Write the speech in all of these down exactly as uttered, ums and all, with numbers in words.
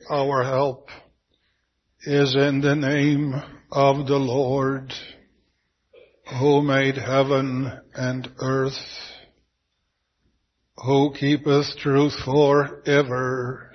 Our help is in the name of the Lord, who made heaven and earth, who keepeth truth forever,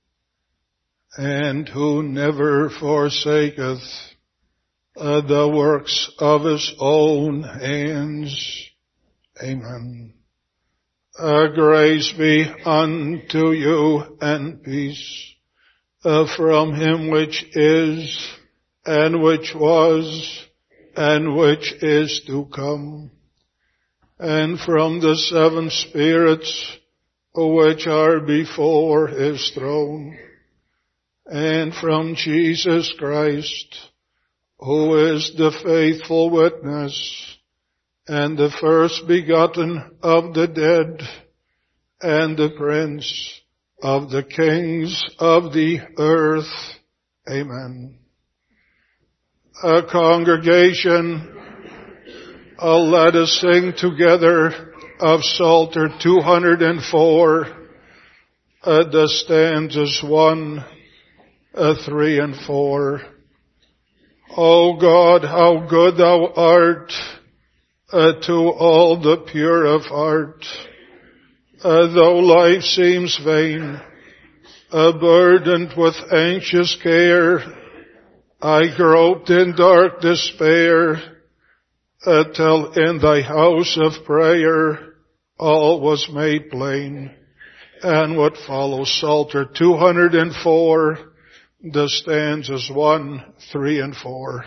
and who never forsaketh uh, the works of his own hands. Amen. Uh, grace be unto you and peace uh, from him which is, and which was, and which is to come, and from the seven spirits which are before his throne, and from Jesus Christ, who is the faithful witness, and the first begotten of the dead, and the prince of the kings of the earth. Amen. A congregation, uh, let us sing together of Psalter two hundred four, uh, the stanzas one, uh, three, and four. O God, how good thou art, Uh, to all the pure of heart, uh, though life seems vain, uh, burdened with anxious care, I groped in dark despair, uh, till in thy house of prayer all was made plain. And what follows, Psalter two hundred four, the stanzas one, three, and four.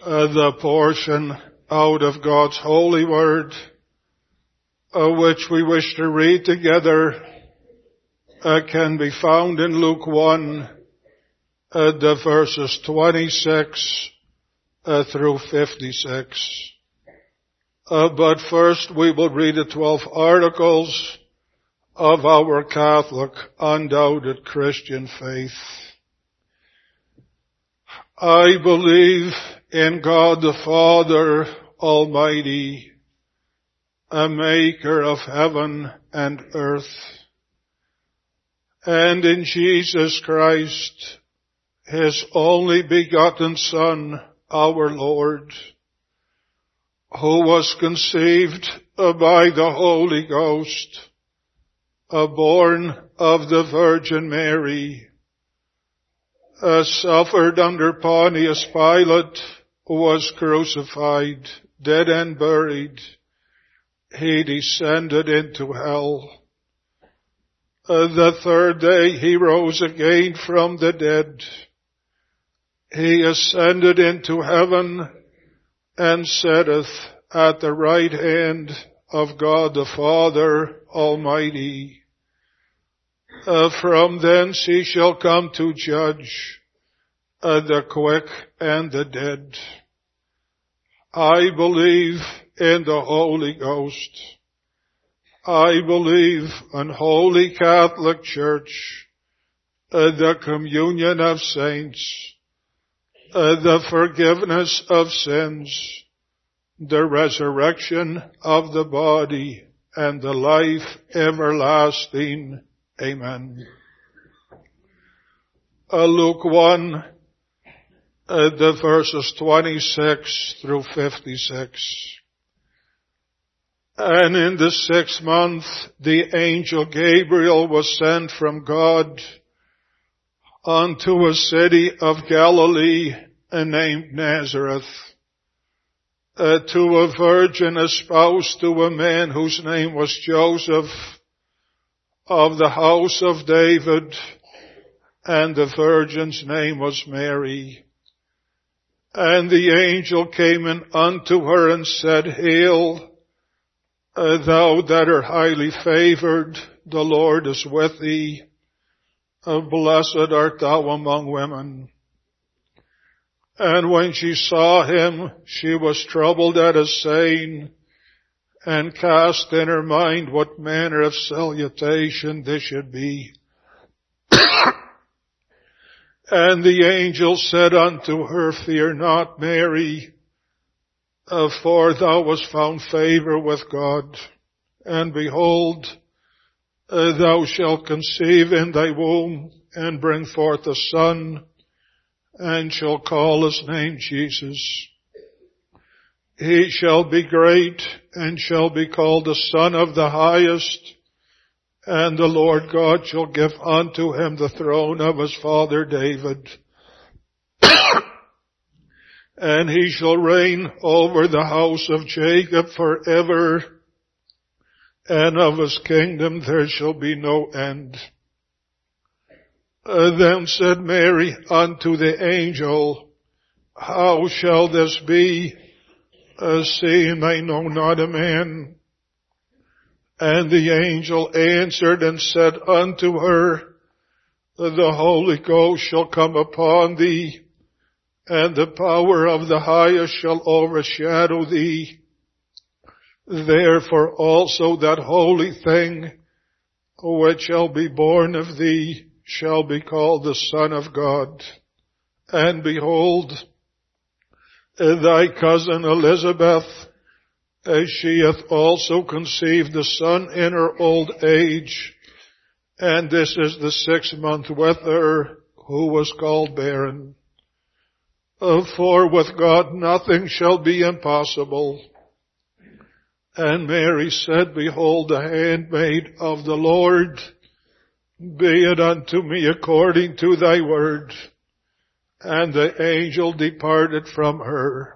uh, the portion out of God's holy word, uh, which we wish to read together, uh, can be found in Luke one, uh, the verses twenty-six uh, through fifty-six. Uh, but first we will read the twelve articles of our Catholic, undoubted Christian faith. I believe in God the Father Almighty, a maker of heaven and earth, and in Jesus Christ, his only begotten Son, our Lord, who was conceived by the Holy Ghost, born of the Virgin Mary, suffered under Pontius Pilate, was crucified, dead and buried. He descended into hell. The third day he rose again from the dead. He ascended into heaven and sitteth at the right hand of God the Father Almighty. Uh, from thence he shall come to judge uh, the quick and the dead. I believe in the Holy Ghost. I believe in Holy Catholic Church, uh, the communion of saints, uh, the forgiveness of sins, the resurrection of the body, and the life everlasting. Amen. Uh, Luke one, uh, the verses twenty-six through fifty-six. And in the sixth month, the angel Gabriel was sent from God unto a city of Galilee named Nazareth, uh, to a virgin espoused to a man whose name was Joseph, of the house of David, and the virgin's name was Mary. And the angel came in unto her and said, Hail, uh, thou that art highly favored, the Lord is with thee. Uh, blessed art thou among women. And when she saw him, she was troubled at his saying, and cast in her mind what manner of salutation this should be. And the angel said unto her, Fear not, Mary, uh, for thou wast found favor with God. And behold, uh, thou shalt conceive in thy womb, and bring forth a son, and shall call his name Jesus. He shall be great, and shall be called the Son of the Highest, and the Lord God shall give unto him the throne of his father David. And he shall reign over the house of Jacob forever, and of his kingdom there shall be no end. Uh, then said Mary unto the angel, How shall this be, uh, seeing I know not a man? And the angel answered and said unto her, The Holy Ghost shall come upon thee, and the power of the Highest shall overshadow thee. Therefore also that holy thing which shall be born of thee shall be called the Son of God. And behold, thy cousin Elizabeth, as she hath also conceived a son in her old age, and this is the sixth month with her, who was called barren. For with God nothing shall be impossible. And Mary said, Behold, the handmaid of the Lord, be it unto me according to thy word. And the angel departed from her.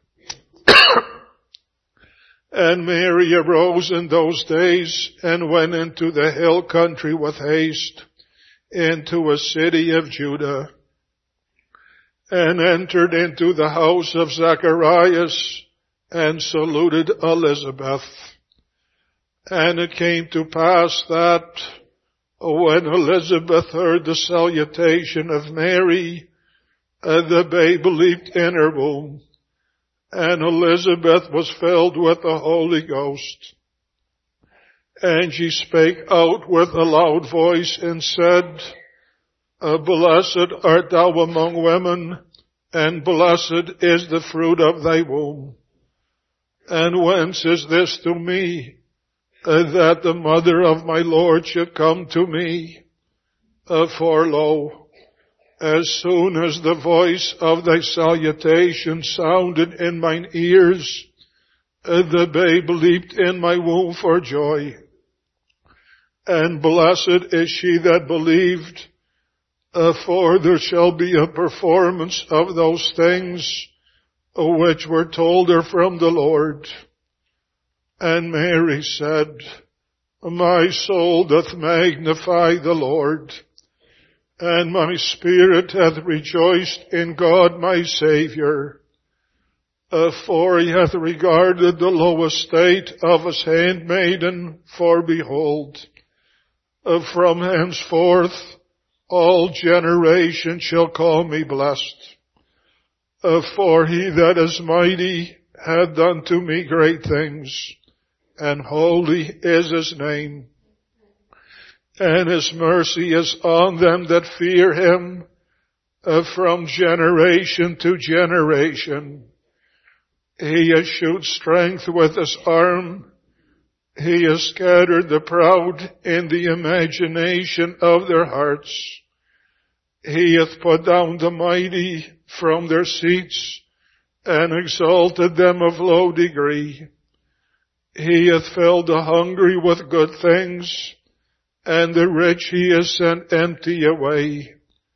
And Mary arose in those days and went into the hill country with haste into a city of Judah, and entered into the house of Zacharias, and saluted Elizabeth. And it came to pass that when Elizabeth heard the salutation of Mary, the babe leaped in her womb, and Elizabeth was filled with the Holy Ghost. And she spake out with a loud voice and said, Blessed art thou among women, and blessed is the fruit of thy womb. And whence is this to me, that the mother of my Lord should come to me? For lo, as soon as the voice of thy salutation sounded in mine ears, the babe leaped in my womb for joy. And blessed is she that believed, for there shall be a performance of those things which were told her from the Lord. And Mary said, My soul doth magnify the Lord, and my spirit hath rejoiced in God my Saviour, for he hath regarded the low estate of his handmaiden, for behold, from henceforth all generations shall call me blessed. For he that is mighty hath done to me great things, and holy is his name. And his mercy is on them that fear him from generation to generation. He has shewed strength with his arm. He has scattered the proud in the imagination of their hearts. He hath put down the mighty from their seats, and exalted them of low degree. He hath filled the hungry with good things, and the rich he hath sent empty away.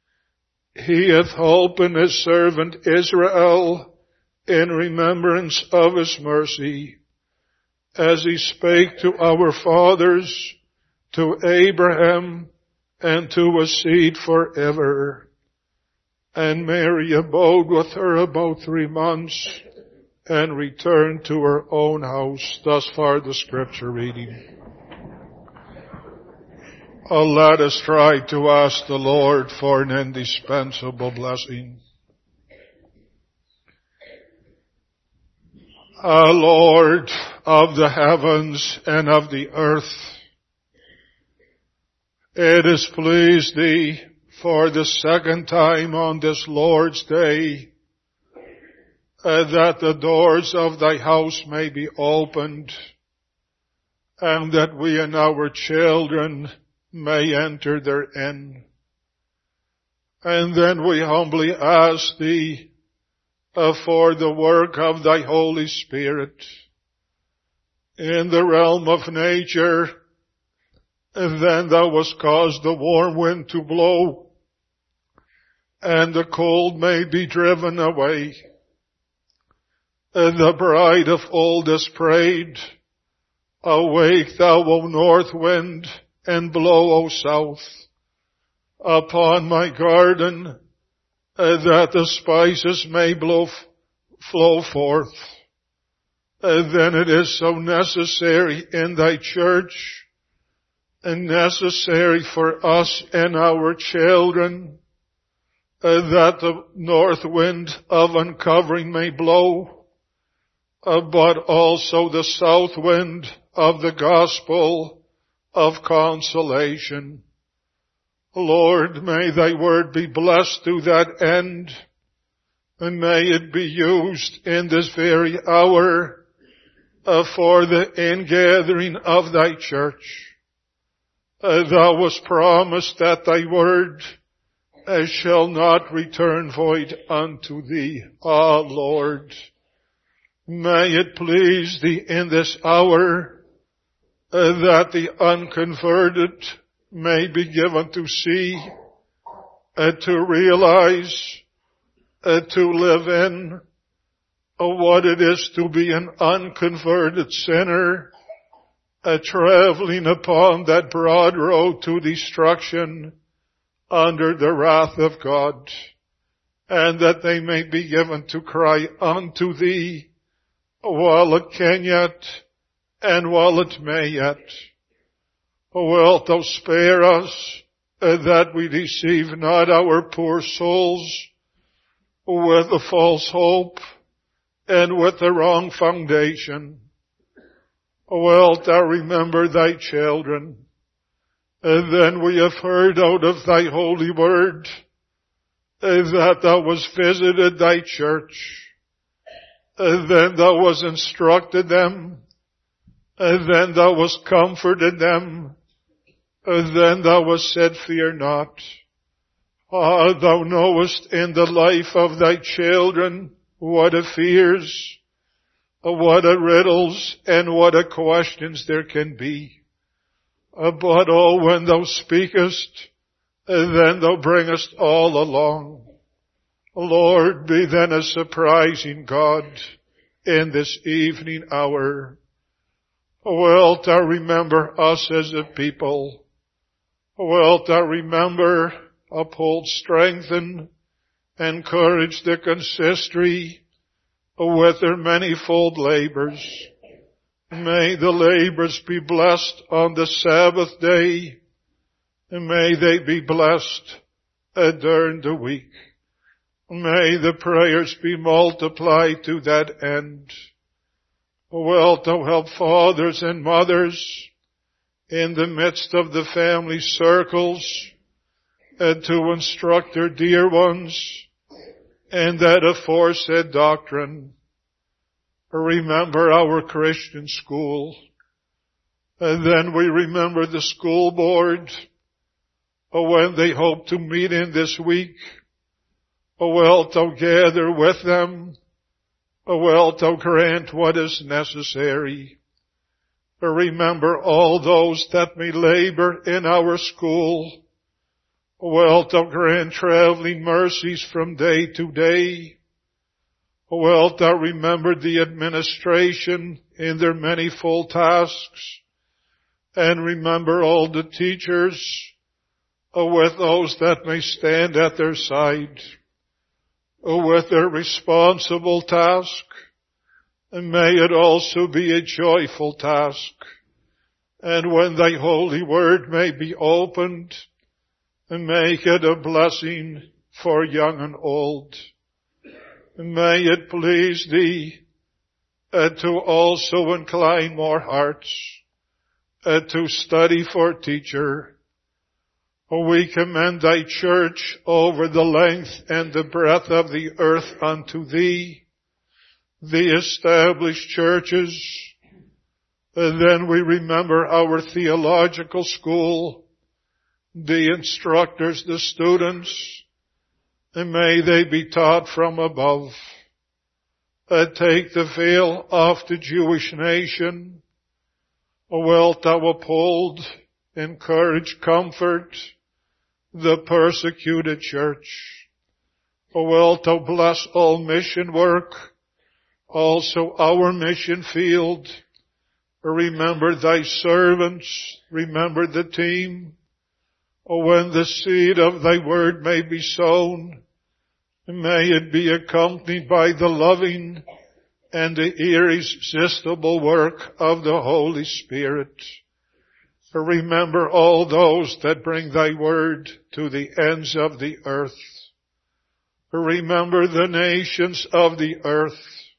He hath holpen his servant Israel in remembrance of his mercy, as he spake to our fathers, to Abraham, and to his seed forever. And Mary abode with her about three months, and returned to her own house. Thus far the scripture reading. Oh, let us try to ask the Lord for an indispensable blessing. O Lord of the heavens and of the earth, it has pleased thee for the second time on this Lord's day uh, that the doors of thy house may be opened, and that we and our children may enter therein. And then we humbly ask thee uh, for the work of thy Holy Spirit in the realm of nature. And then thou wast caused the warm wind to blow, and the cold may be driven away. And the bride of old has prayed, Awake thou, O north wind, and blow, O south, upon my garden, that the spices may blow, flow forth. And then it is so necessary in thy church, and necessary for us and our children, uh, that the north wind of uncovering may blow, uh, but also the south wind of the gospel of consolation. Lord, may thy word be blessed to that end, and may it be used in this very hour uh, for the ingathering of thy church. Uh, thou wast promised that thy word uh, shall not return void unto thee. Ah, Lord, may it please thee in this hour uh, that the unconverted may be given to see, uh, to realize, uh, to live in uh, what it is to be an unconverted sinner, Uh, traveling upon that broad road to destruction under the wrath of God. and that they may be given to cry unto thee while it can yet, and while it may yet. Wilt thou spare us, that we deceive not our poor souls with a false hope and with the wrong foundation? Wilt thou remember thy children? And then we have heard out of thy holy word that thou hast visited thy church, and then thou hast instructed them, and then thou hast comforted them, and then thou hast said, fear not. Ah, thou knowest in the life of thy children what a fears, what a riddles, and what a questions there can be. But oh, when thou speakest, then thou bringest all along. Lord, be then a surprising God in this evening hour. Wilt thou remember us as a people? Wilt thou remember, uphold, strengthen, encourage the consistory with their manifold labors? May the labors be blessed on the Sabbath day, and may they be blessed during the week. May the prayers be multiplied to that end. Wilt thou help fathers and mothers in the midst of the family circles and to instruct their dear ones in that aforesaid doctrine. Remember our Christian school, and then we remember the school board when they hope to meet in this week. Wilt thou gather with them? Wilt thou grant what is necessary? Remember all those that may labor in our school. Wilt thou grant traveling mercies from day to day? Wilt thou remember the administration in their manifold tasks? And remember all the teachers with those that may stand at their side with their responsible task. And may it also be a joyful task. And when thy holy word may be opened, and make it a blessing for young and old. And may it please thee uh, to also incline more hearts uh, to study for teacher. We commend thy church over the length and the breadth of the earth unto thee, the established churches. And then we remember our theological school, the instructors, the students, and may they be taught from above. Uh, take the veil off the Jewish nation. Wilt thou uphold, encourage, comfort the persecuted church? Wilt thou bless all mission work, also our mission field? Remember thy servants, remember the team. When the seed of thy word may be sown, may it be accompanied by the loving and the irresistible work of the Holy Spirit. Remember all those that bring thy word to the ends of the earth. Remember the nations of the earth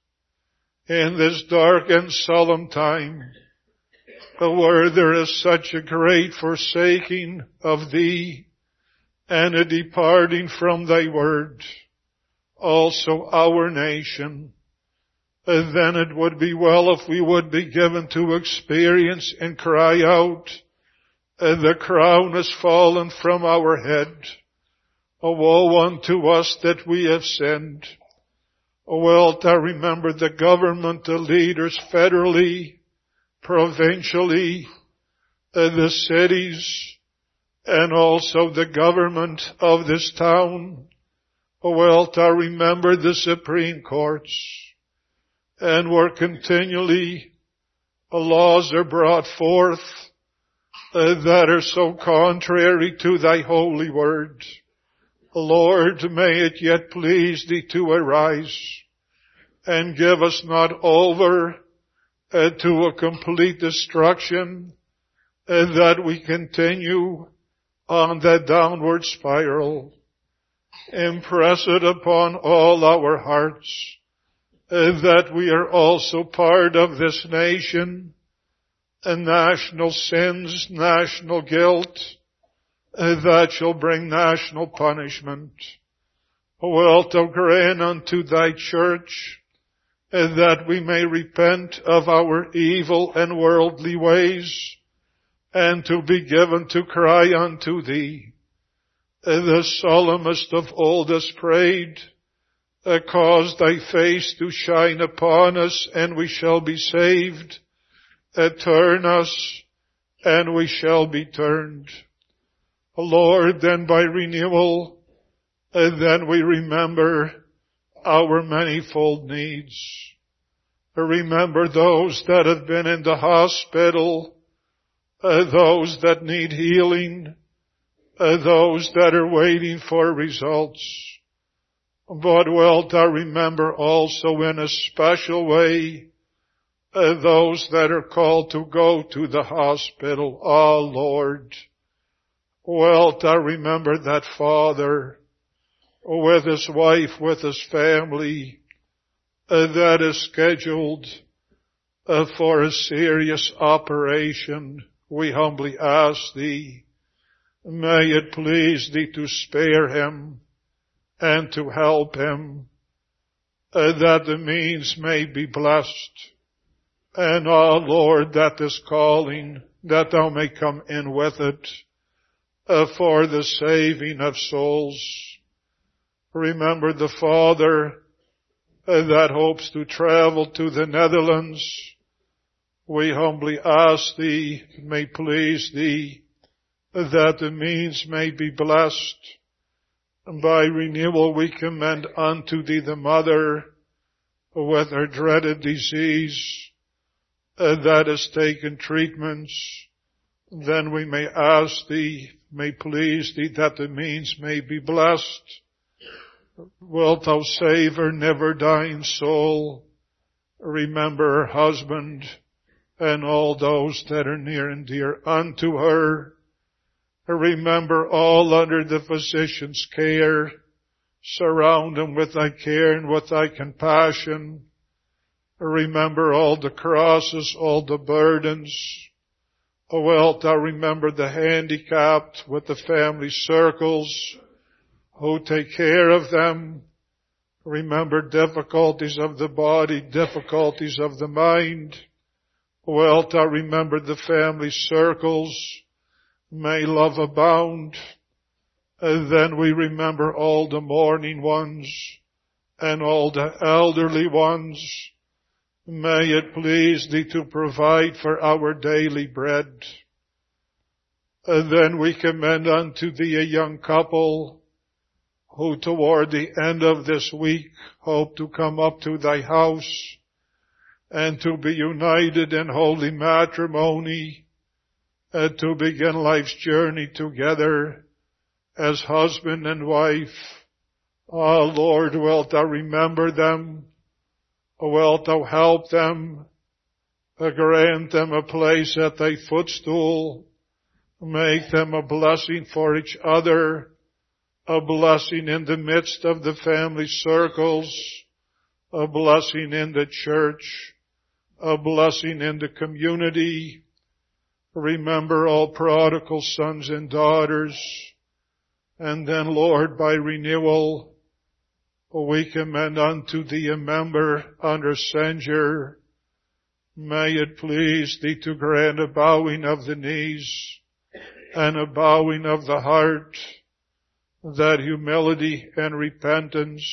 in this dark and solemn time, where there is such a great forsaking of thee and a departing from thy word. Also our nation. And then it would be well if we would be given to experience and cry out, and the crown has fallen from our head. Woe unto us that we have sinned. Wilt thou remember the government, the leaders federally, provincially, and the cities, and also the government of this town? Wilt thou remember the Supreme Courts? And where continually laws are brought forth uh, that are so contrary to thy holy word. Lord, may it yet please Thee to arise and give us not over uh, to a complete destruction, uh, that we continue on that downward spiral. Impress it upon all our hearts uh, that we are also part of this nation, and national sins, national guilt, uh, that shall bring national punishment. Wilt Thou grant unto Thy church uh, that we may repent of our evil and worldly ways, and to be given to cry unto Thee. Uh, the psalmist of old has prayed, uh, cause Thy face to shine upon us, and we shall be saved. Uh, turn us, and we shall be turned. Lord, then by renewal, uh, then we remember our manifold needs. Remember those that have been in the hospital, uh, those that need healing, uh, those that are waiting for results. But wilt Thou remember also in a special way uh, those that are called to go to the hospital. Ah, Lord, wilt Thou remember that father with his wife, with his family, uh, that is scheduled uh, for a serious operation. We humbly ask Thee, may it please Thee to spare him and to help him, uh, that the means may be blessed. And, ah, Lord, that this calling, that Thou may come in with it, uh, for the saving of souls. Remember the father uh, that hopes to travel to the Netherlands. We humbly ask Thee, may please Thee, that the means may be blessed. And by renewal we commend unto Thee the mother with her dreaded disease, uh, that has taken treatments. Then we may ask Thee, may please Thee, that the means may be blessed. Wilt Thou save her never dying soul? Remember her husband and all those that are near and dear unto her. Remember all under the physician's care. Surround them with Thy care and with Thy compassion. Remember all the crosses, all the burdens. O wilt Thou remember the handicapped with the family circles who take care of them. Remember difficulties of the body, difficulties of the mind. O wilt Thou remember the family circles. May love abound. And then we remember all the mourning ones and all the elderly ones. May it please Thee to provide for our daily bread. And then we commend unto Thee a young couple who toward the end of this week hope to come up to Thy house and to be united in holy matrimony, and to begin life's journey together as husband and wife. Ah, Lord, wilt Thou remember them? Wilt Thou help them? Grant them a place at Thy footstool. Make them a blessing for each other, a blessing in the midst of the family circles, a blessing in the church, a blessing in the community. Remember all prodigal sons and daughters. And then, Lord, by renewal, we commend unto Thee a member under censure. May it please Thee to grant a bowing of the knees and a bowing of the heart, that humility and repentance.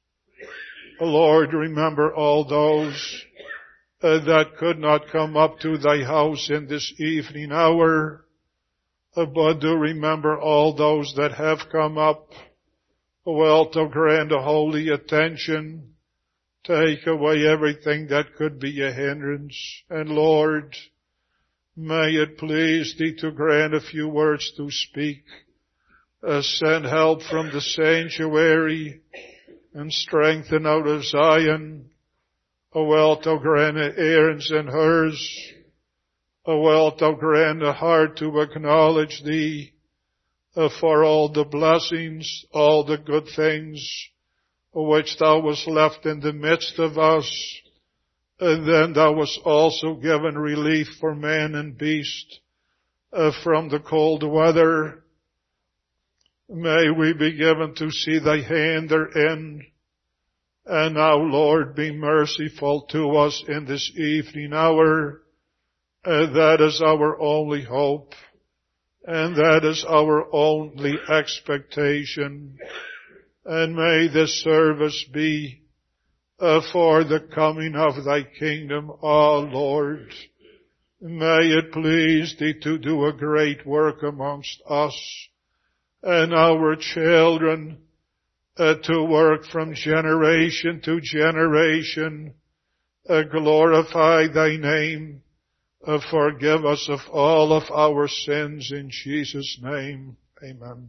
Lord, remember all those uh, that could not come up to Thy house in this evening hour, uh, but do remember all those that have come up. Wilt Thou grant a holy attention, take away everything that could be a hindrance. And Lord, may it please Thee to grant a few words to speak Uh, send help from the sanctuary and strengthen out of Zion. O wilt thou grant Aaron's and hers. O wilt thou grant a heart to acknowledge thee uh, for all the blessings, all the good things which thou wast left in the midst of us. And then thou wast also given relief for man and beast uh, from the cold weather. May we be given to see thy hand therein. And now, Lord, be merciful to us in this evening hour. And that is our only hope. And that is our only expectation. And may this service be uh, for the coming of thy kingdom, O Lord. May it please thee to do a great work amongst us and our children, uh, to work from generation to generation. Uh, glorify thy name. Uh, forgive us of all of our sins in Jesus' name. Amen.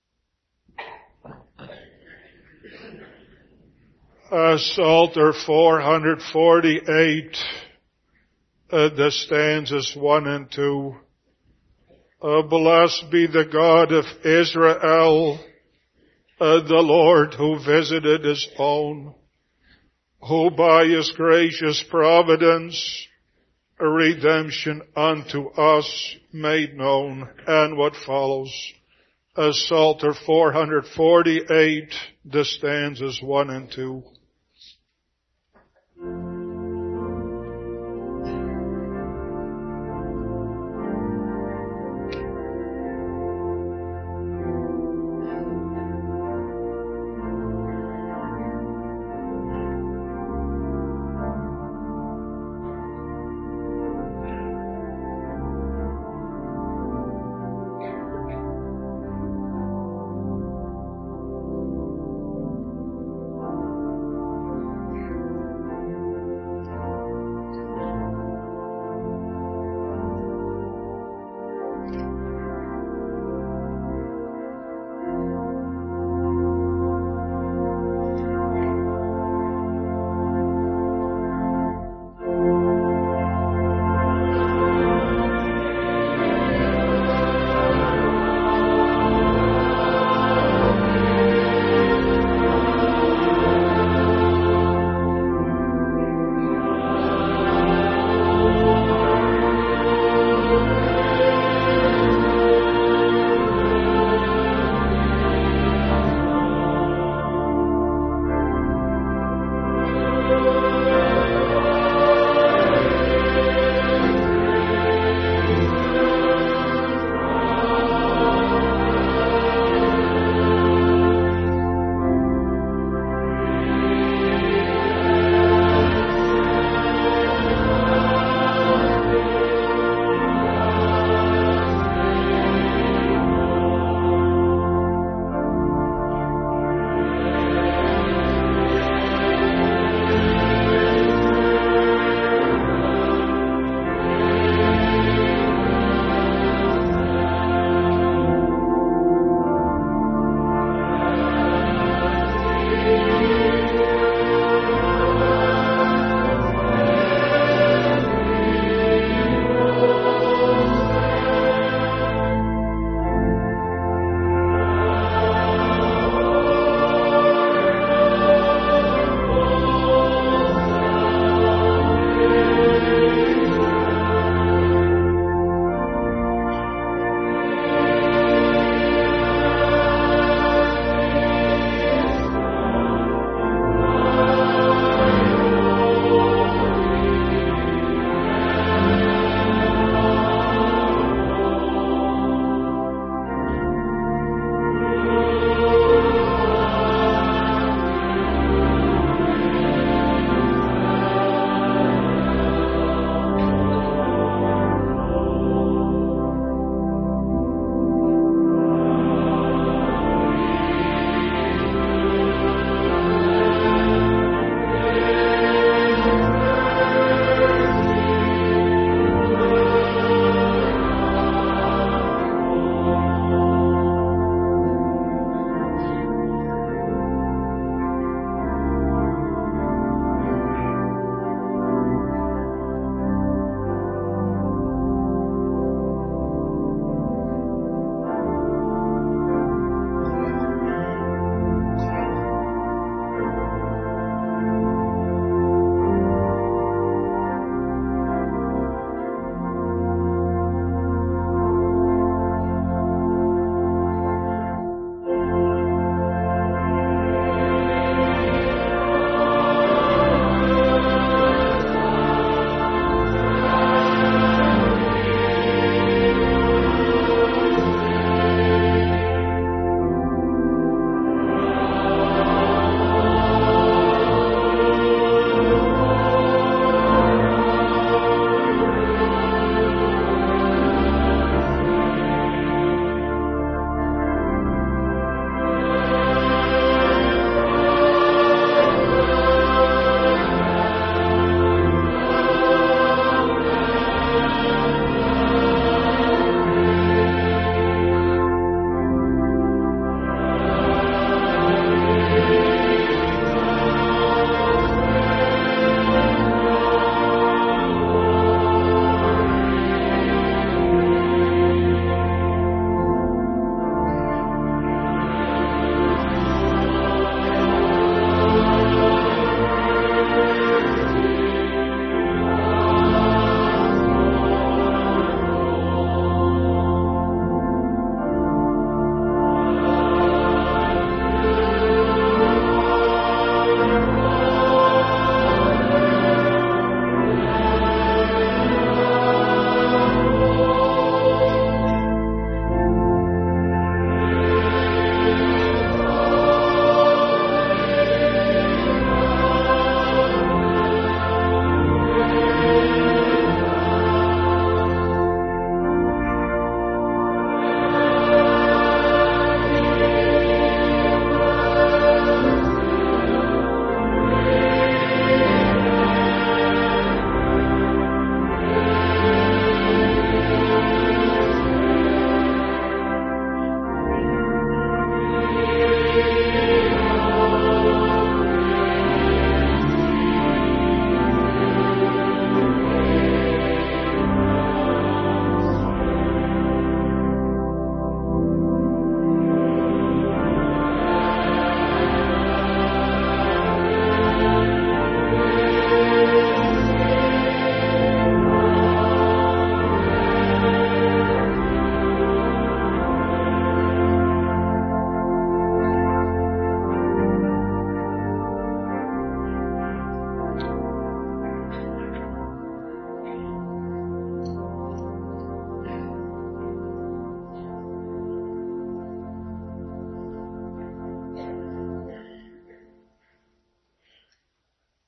Uh, Psalter four forty-eight, uh, the stanzas one and two. Uh, blessed be the God of Israel, uh, the Lord who visited his own, who by his gracious providence a redemption unto us made known. And what follows? Uh, Psalter four forty-eight, the stanzas one and two.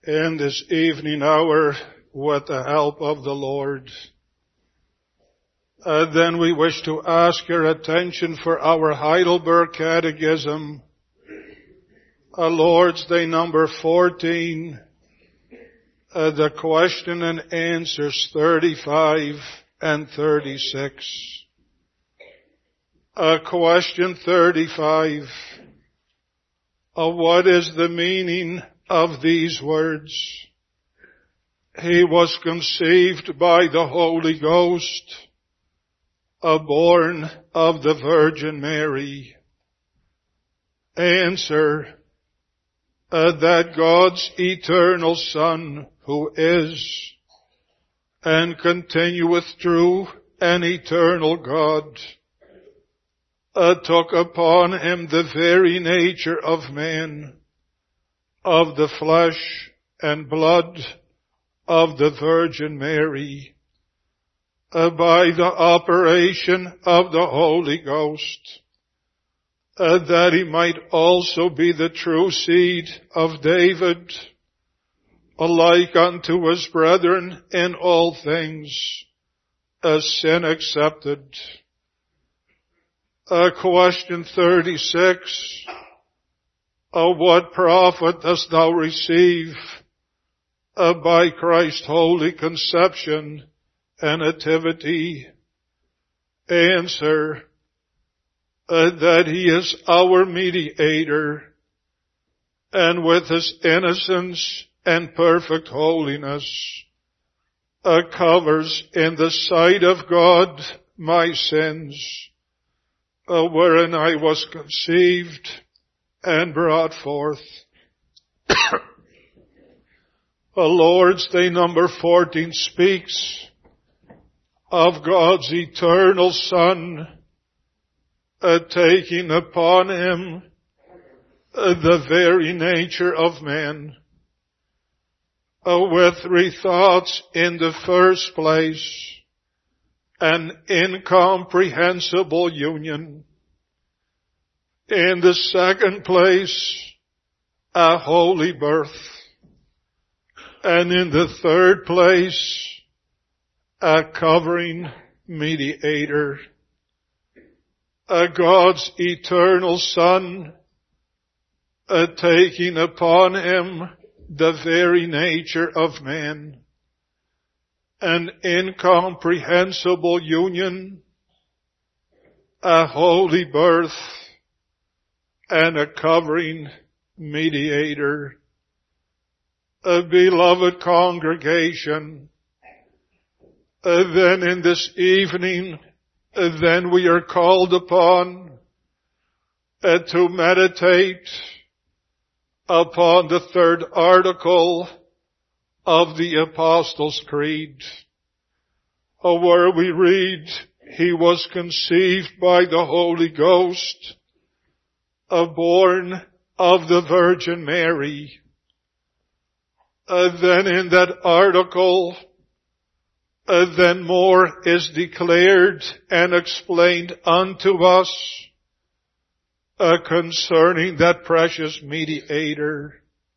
in this evening hour with the help of the Lord. Uh, then we wish to ask your attention for our Heidelberg Catechism, uh, Lord's Day number fourteen, uh, the question and answers thirty-five and thirty-six. Uh, question thirty-five. Uh, what is the meaning of these words? He was conceived by the Holy Ghost, uh, born of the Virgin Mary. Answer, uh, that God's eternal Son, who is and continueth true and eternal God, uh, took upon him the very nature of man, of the flesh and blood of the Virgin Mary, uh, by the operation of the Holy Ghost, uh, that he might also be the true seed of David, alike unto his brethren in all things, as sin accepted. Uh, question thirty-six. Uh, what profit dost thou receive uh, by Christ's holy conception and nativity? Answer, uh, that he is our mediator, and with his innocence and perfect holiness, uh, covers in the sight of God my sins, uh, wherein I was conceived and brought forth. The Lord's Day number fourteen speaks of God's eternal Son uh, taking upon him uh, the very nature of man. Uh, with three thoughts: in the first place, an incomprehensible union. In the second place, a holy birth. And in the third place, a covering mediator. A God's eternal Son, a taking upon him the very nature of man. An incomprehensible union, a holy birth, and a covering mediator. A beloved congregation, uh, then in this evening, uh, then we are called upon uh, to meditate upon the third article of the Apostles' Creed, uh, where we read, he was conceived by the Holy Ghost, uh, born of the Virgin Mary. Uh, then in that article, uh, then more is declared and explained unto us uh, concerning that precious mediator.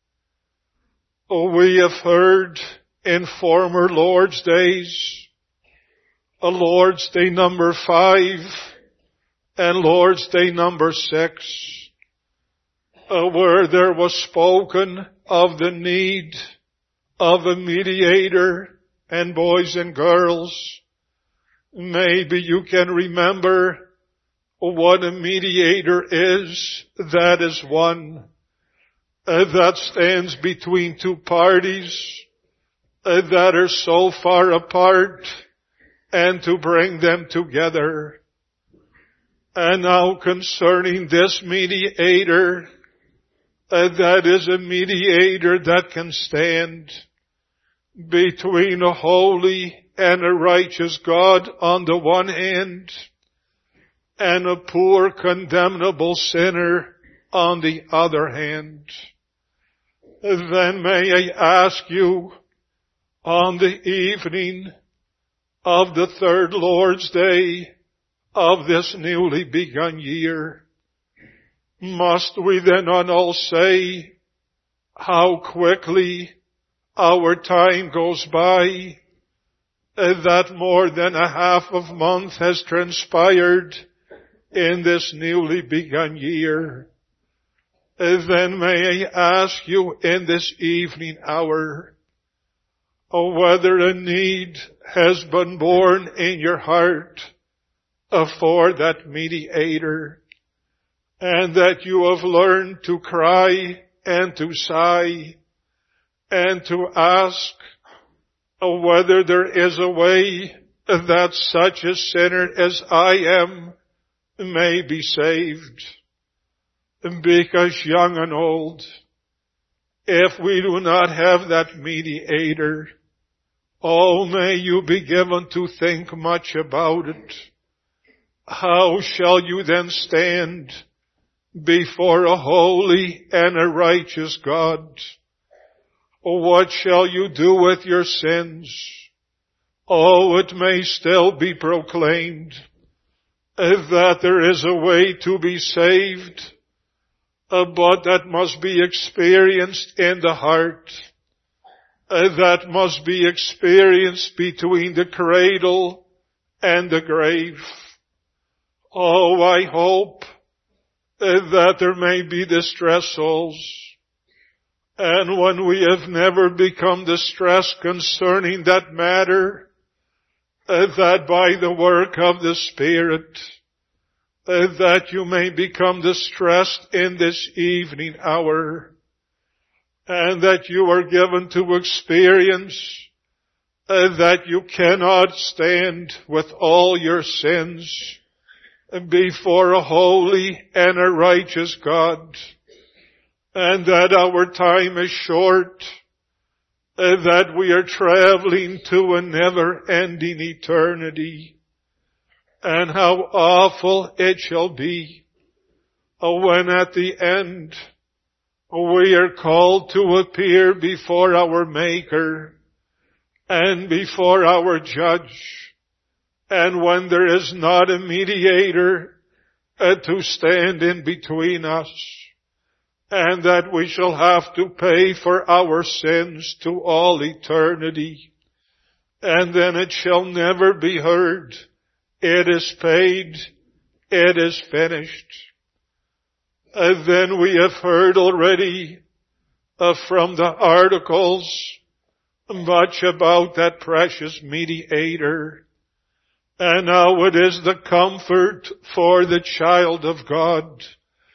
We have heard in former Lord's days, a Lord's Day number five and Lord's Day number six, uh, where there was spoken of the need of a mediator. And boys and girls, maybe you can remember what a mediator is. That is one uh, that stands between two parties uh, that are so far apart, and to bring them together. And now concerning this mediator, uh, that is a mediator that can stand between a holy and a righteous God on the one hand, and a poor condemnable sinner on the other hand. Then may I ask you, on the evening of the third Lord's Day of this newly begun year, must we then not all say, how quickly our time goes by, that more than a half of month has transpired in this newly begun year. Then may I ask you in this evening hour, whether a need has been born in your heart for that mediator, and that you have learned to cry and to sigh and to ask whether there is a way that such a sinner as I am may be saved. Because young and old, if we do not have that mediator, oh, may you be given to think much about it. How shall you then stand before a holy and a righteous God? What shall you do with your sins? Oh, it may still be proclaimed that there is a way to be saved, but that must be experienced in the heart. That must be experienced between the cradle and the grave. Oh, I hope that there may be distressed souls. And when we have never become distressed concerning that matter, that by the work of the Spirit, that you may become distressed in this evening hour, and that you are given to experience that you cannot stand with all your sins before a holy and a righteous God, and that our time is short, that we are traveling to a never-ending eternity, and how awful it shall be when at the end we are called to appear before our Maker and before our Judge, and when there is not a mediator to stand in between us, and that we shall have to pay for our sins to all eternity, and then it shall never be heard, it is paid, it is finished. And then we have heard already uh, from the articles much about that precious mediator, and now it is the comfort for the child of God,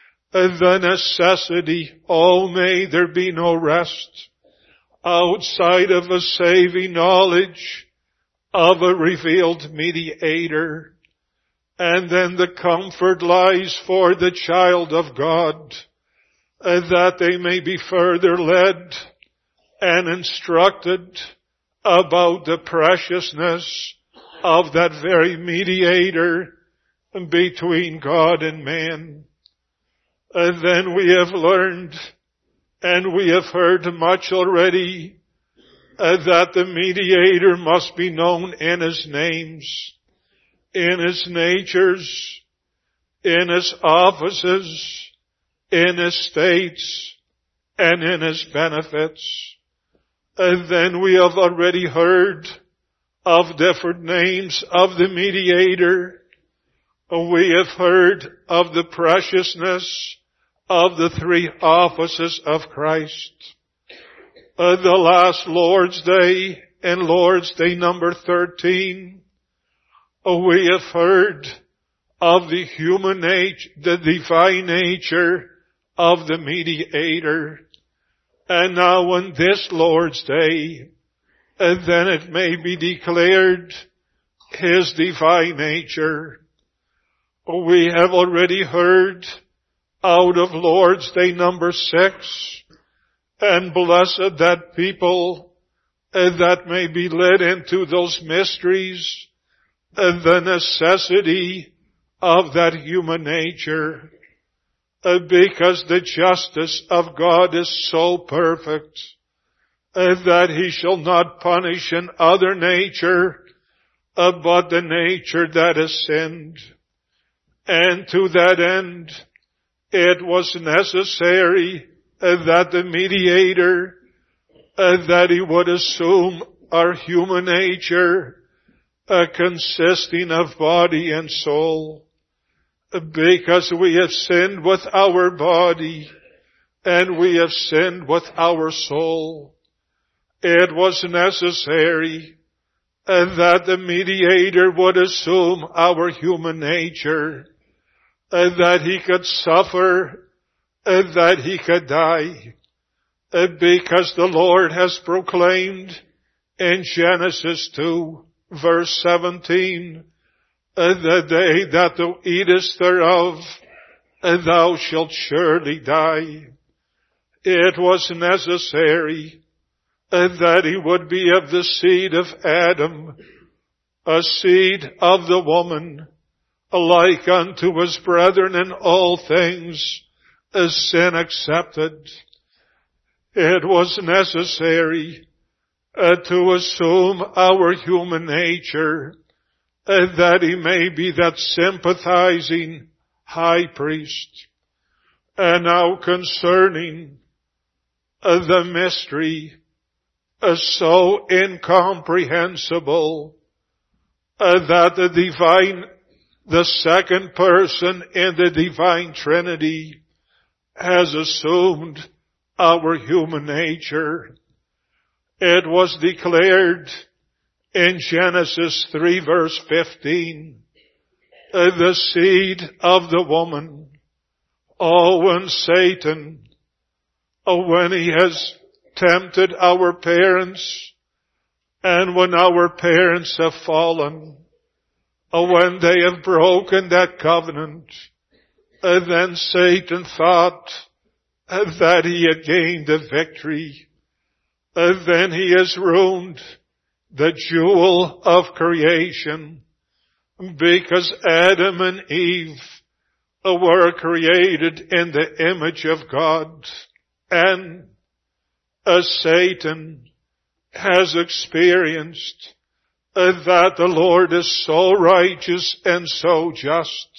the necessity, oh, may there be no rest outside of a saving knowledge of a revealed mediator. And then the comfort lies for the child of God, that they may be further led and instructed about the preciousness of that very mediator between God and man. And then we have learned and we have heard much already uh, that the mediator must be known in his names, in his natures, in his offices, in his states, and in his benefits. And then we have already heard of different names of the mediator. We have heard of the preciousness of the three offices of Christ. Uh, the last Lord's Day and Lord's Day number thirteen, uh, we have heard of the human nature, the divine nature of the mediator. And now on this Lord's Day, uh, then it may be declared His divine nature. We have already heard out of Lord's Day number six, and blessed that people uh, that may be led into those mysteries, uh, the necessity of that human nature, uh, because the justice of God is so perfect uh, that He shall not punish an other nature, uh, but the nature that has sinned. And to that end, it was necessary uh, that the mediator uh, that He would assume our human nature, uh, consisting of body and soul, uh, because we have sinned with our body and we have sinned with our soul. It was necessary uh, that the mediator would assume our human nature, uh, that He could suffer, uh, that He could die, uh, because the Lord has proclaimed in Genesis two, verse seventeen, uh, the day that thou eatest thereof, uh, thou shalt surely die. It was necessary uh, that He would be of the seed of Adam, a seed of the woman, like unto His brethren in all things, as sin accepted. It was necessary Uh, to assume our human nature, uh, that He may be that sympathizing high priest. And now concerning uh, the mystery, uh, so incomprehensible, uh, that the divine, the second person in the divine Trinity has assumed our human nature. It was declared in Genesis three verse fifteen, uh, the seed of the woman. Oh, when Satan, oh, when he has tempted our parents, and when our parents have fallen, oh, when they have broken that covenant, uh, then Satan thought uh, that he had gained a victory. Uh, then he has ruined the jewel of creation, because Adam and Eve uh, were created in the image of God, and uh, Satan has experienced uh, that the Lord is so righteous and so just,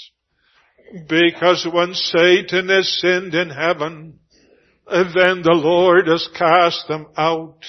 because when Satan has sinned in heaven, and then the Lord has cast them out.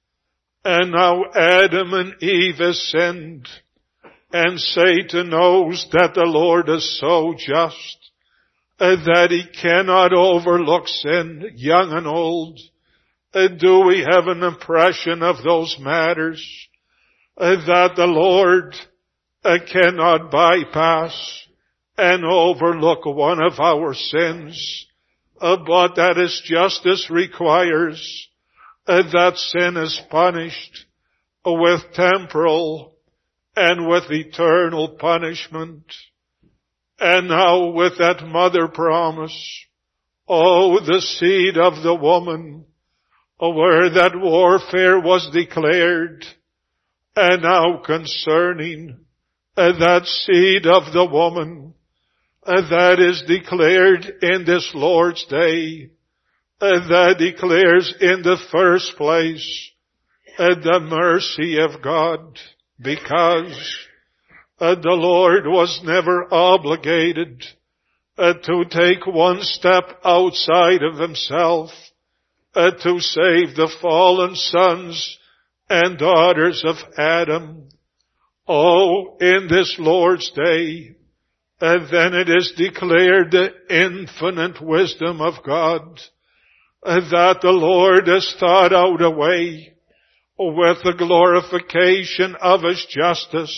And now Adam and Eve have sinned. And Satan knows that the Lord is so just, uh, that He cannot overlook sin, young and old. Uh, do we have an impression of those matters? Uh, that the Lord uh, cannot bypass and overlook one of our sins. Uh, but that His justice requires uh, that sin is punished uh, with temporal and with eternal punishment. And now with that mother promise, oh, the seed of the woman, uh, where that warfare was declared, and now concerning uh, that seed of the woman, Uh, that is declared in this Lord's Day, uh, that declares in the first place uh, the mercy of God, because uh, the Lord was never obligated uh, to take one step outside of Himself uh, to save the fallen sons and daughters of Adam. Oh, in this Lord's Day, and then it is declared the infinite wisdom of God, that the Lord has thought out a way with the glorification of His justice,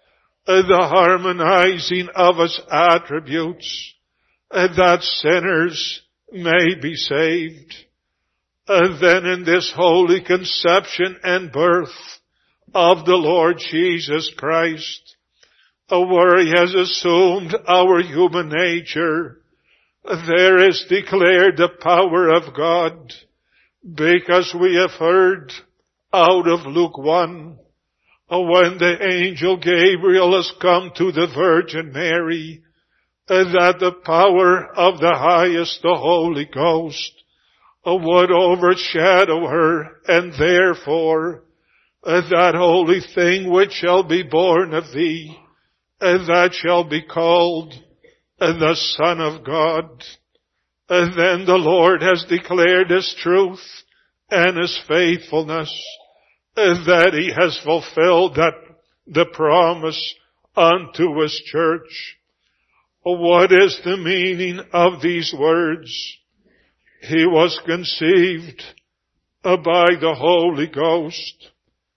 the harmonizing of His attributes, that sinners may be saved. And then in this holy conception and birth of the Lord Jesus Christ, where He has assumed our human nature, there is declared the power of God, because we have heard out of Luke one, when the angel Gabriel has come to the Virgin Mary, that the power of the highest, the Holy Ghost, would overshadow her, and therefore that holy thing which shall be born of thee, and that shall be called the Son of God. And then the Lord has declared His truth and His faithfulness, that He has fulfilled that, the promise unto His church. What is the meaning of these words? He was conceived by the Holy Ghost,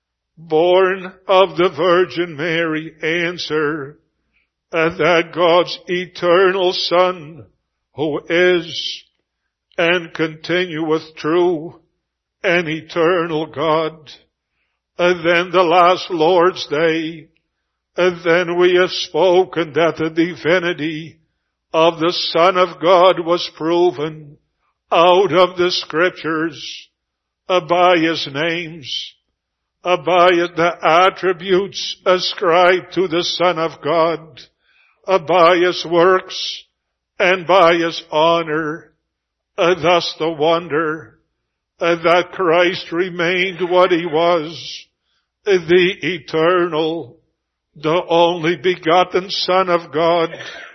born of the Virgin Mary. Answer, that God's eternal Son, who is and continueth true and eternal God. And then the last Lord's Day, and then we have spoken that the divinity of the Son of God was proven out of the Scriptures, uh, by His names, uh, by the attributes ascribed to the Son of God, uh, by His works, and by His honor. Uh, thus the wonder uh, that Christ remained what He was, uh, the eternal, the only begotten Son of God,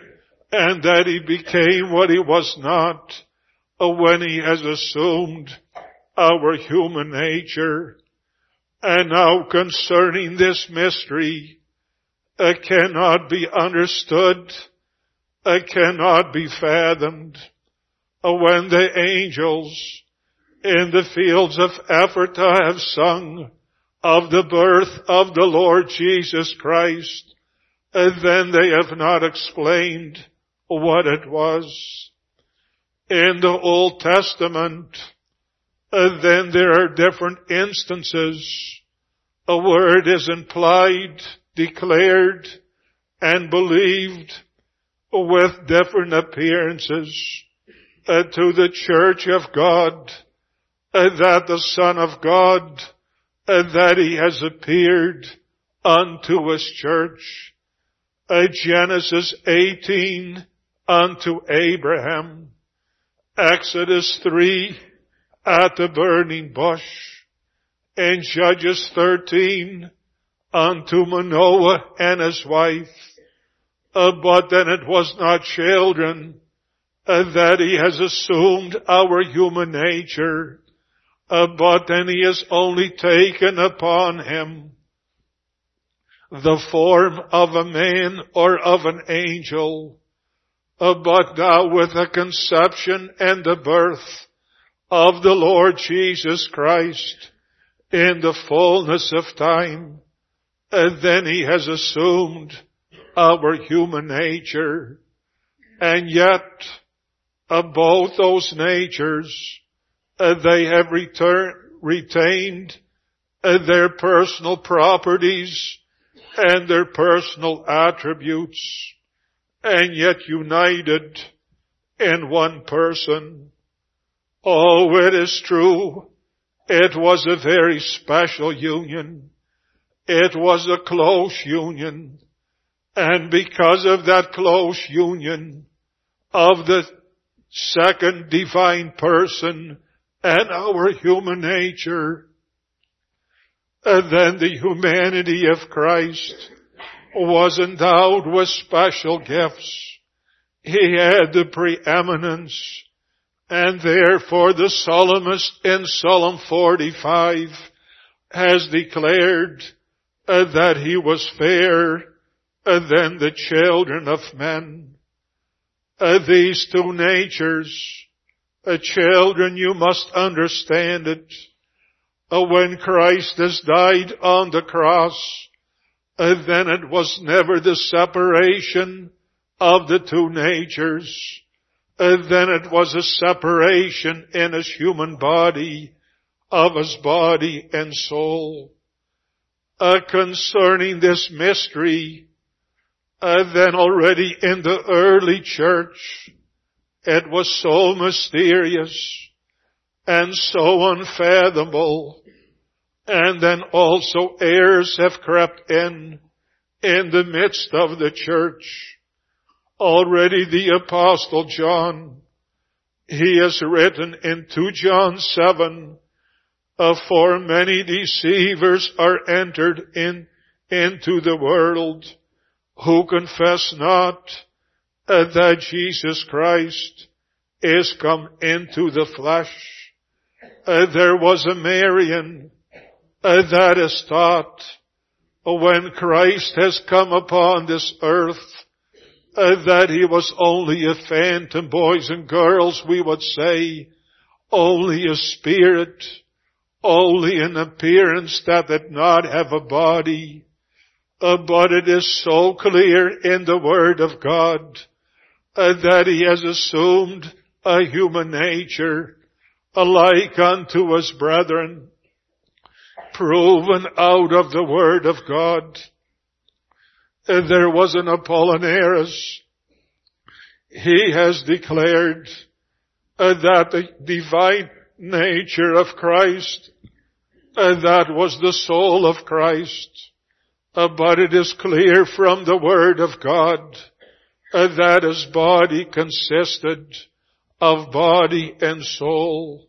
and that He became what He was not, uh, when He has assumed our human nature. And now concerning this mystery, it uh, cannot be understood, it uh, cannot be fathomed. Uh, when the angels in the fields of Ephratah have sung of the birth of the Lord Jesus Christ, uh, then they have not explained what it was. In the Old Testament, uh, then there are different instances uh, where it is implied, declared, and believed with different appearances uh, to the church of God, uh, that the Son of God, uh, that He has appeared unto His church. Uh, Genesis eighteen, unto Abraham. Exodus three, at the burning bush. And Judges thirteen, unto Manoah and his wife. Uh, but then it was not children, uh, that He has assumed our human nature, uh, but then He has only taken upon Him the form of a man or of an angel, uh, but now with the conception and the birth of the Lord Jesus Christ in the fullness of time, and then He has assumed our human nature. And yet, uh, both those natures, uh, they have return, retained uh, their personal properties and their personal attributes, and yet united in one person. Oh, it is true, it was a very special union. It was a close union. And because of that close union of the second divine person and our human nature, and then the humanity of Christ was endowed with special gifts. He had the preeminence, and therefore the psalmist in Psalm forty-five has declared uh, that He was fairer uh, than the children of men. Uh, these two natures, uh, children, you must understand it. Uh, when Christ has died on the cross, uh, then it was never the separation of the two natures. Uh, then it was a separation in His human body of His body and soul. Uh, concerning this mystery, uh, then already in the early church, it was so mysterious and so unfathomable. And then also errors have crept in, in the midst of the church. Already the Apostle John, he has written in Second John seven, uh, for many deceivers are entered in, into the world, who confess not uh, that Jesus Christ is come into the flesh. uh, there was a Marian uh, that is taught uh, when Christ has come upon this earth uh, that he was only a phantom, boys and girls, we would say, only a spirit, only an appearance that did not have a body. Uh, but it is so clear in the Word of God uh, that he has assumed a human nature alike unto his brethren, proven out of the Word of God. Uh, there was an Apollinaris. He has declared uh, that the divine nature of Christ, uh, that was the soul of Christ. Uh, but it is clear from the Word of God uh, that his body consisted of body and soul.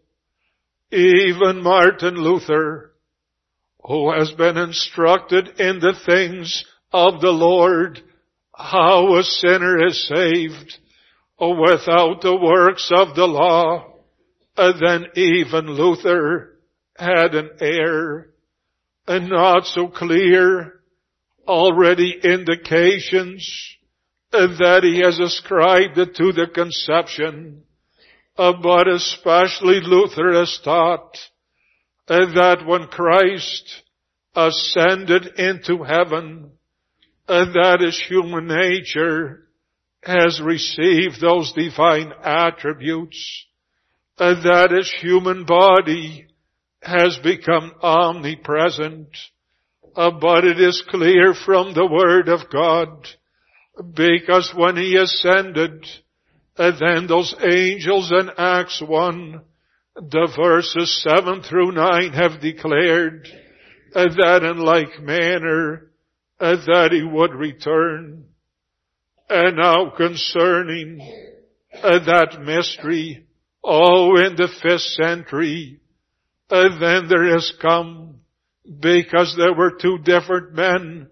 Even Martin Luther, who has been instructed in the things of the Lord, how a sinner is saved uh, without the works of the law, uh, then even Luther had an error, and not so clear already indications uh, that he has ascribed it to the conception, uh, but especially Luther has taught uh, that when Christ ascended into heaven, uh, that his human nature has received those divine attributes, uh, that his human body has become omnipresent. Uh, but it is clear from the Word of God, because when he ascended, uh, then those angels in Acts one, the verses seven through nine have declared uh, that in like manner uh, that he would return. And now concerning uh, that mystery, oh, in the fifth century, uh, then there has come, because there were two different men,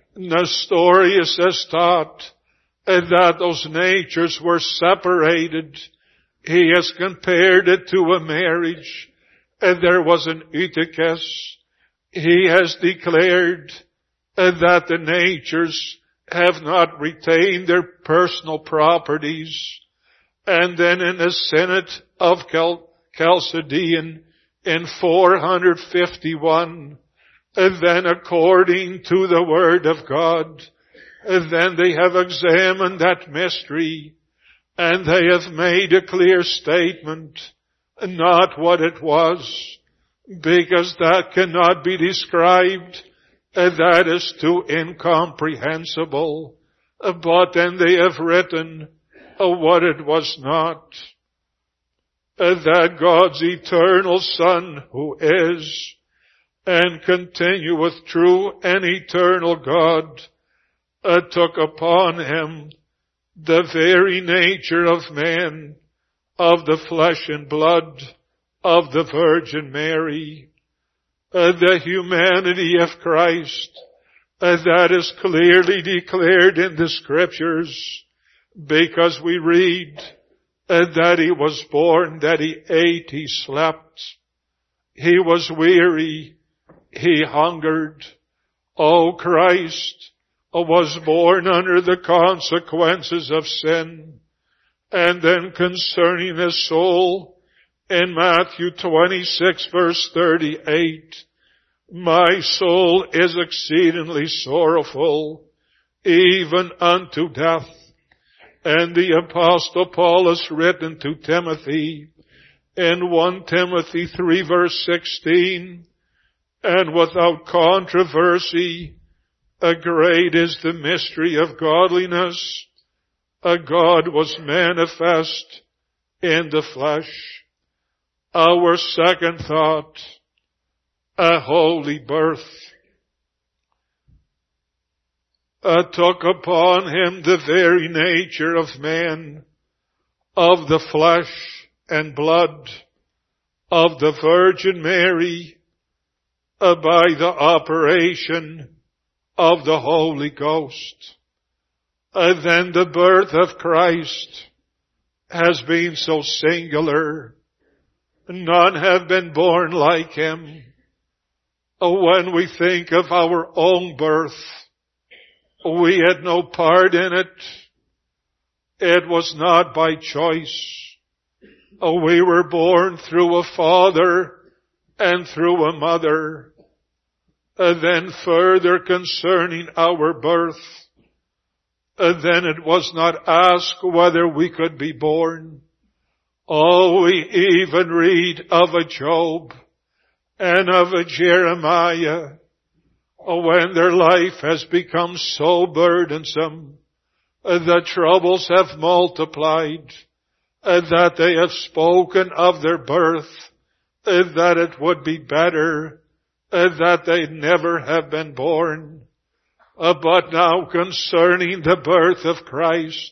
Nestorius has taught and that those natures were separated. He has compared it to a marriage, and there was an Eutychus. He has declared that the natures have not retained their personal properties. And then in the Synod of Cal- Chalcedon in four hundred fifty-one, and then according to the Word of God, and then they have examined that mystery, and they have made a clear statement, not what it was, because that cannot be described, and that is too incomprehensible. But then they have written what it was not, that God's eternal Son, who is and continueth true and eternal God, uh, took upon him the very nature of man, of the flesh and blood of the Virgin Mary, uh, the humanity of Christ, uh, that is clearly declared in the Scriptures, because we read uh, that he was born, that he ate, he slept, he was weary, he hungered. Oh, Christ was born under the consequences of sin. And then concerning his soul, in Matthew twenty-six verse thirty-eight, my soul is exceedingly sorrowful, even unto death. And the Apostle Paul has written to Timothy in First Timothy three verse sixteen, and without controversy, a great is the mystery of godliness. A God was manifest in the flesh. Our second thought, a holy birth, uh, took upon him the very nature of man, of the flesh and blood of the Virgin Mary, uh, by the operation of the Holy Ghost. Uh, then the birth of Christ has been so singular none have been born like him. When we think of our own birth, we had no part in it. It was not by choice. We were born through a father and through a mother. Then further concerning our birth, then it was not asked whether we could be born. Oh, we even read of a Job and of a Jeremiah, when their life has become so burdensome, the troubles have multiplied, that they have spoken of their birth, that it would be better that they never have been born. But now concerning the birth of Christ,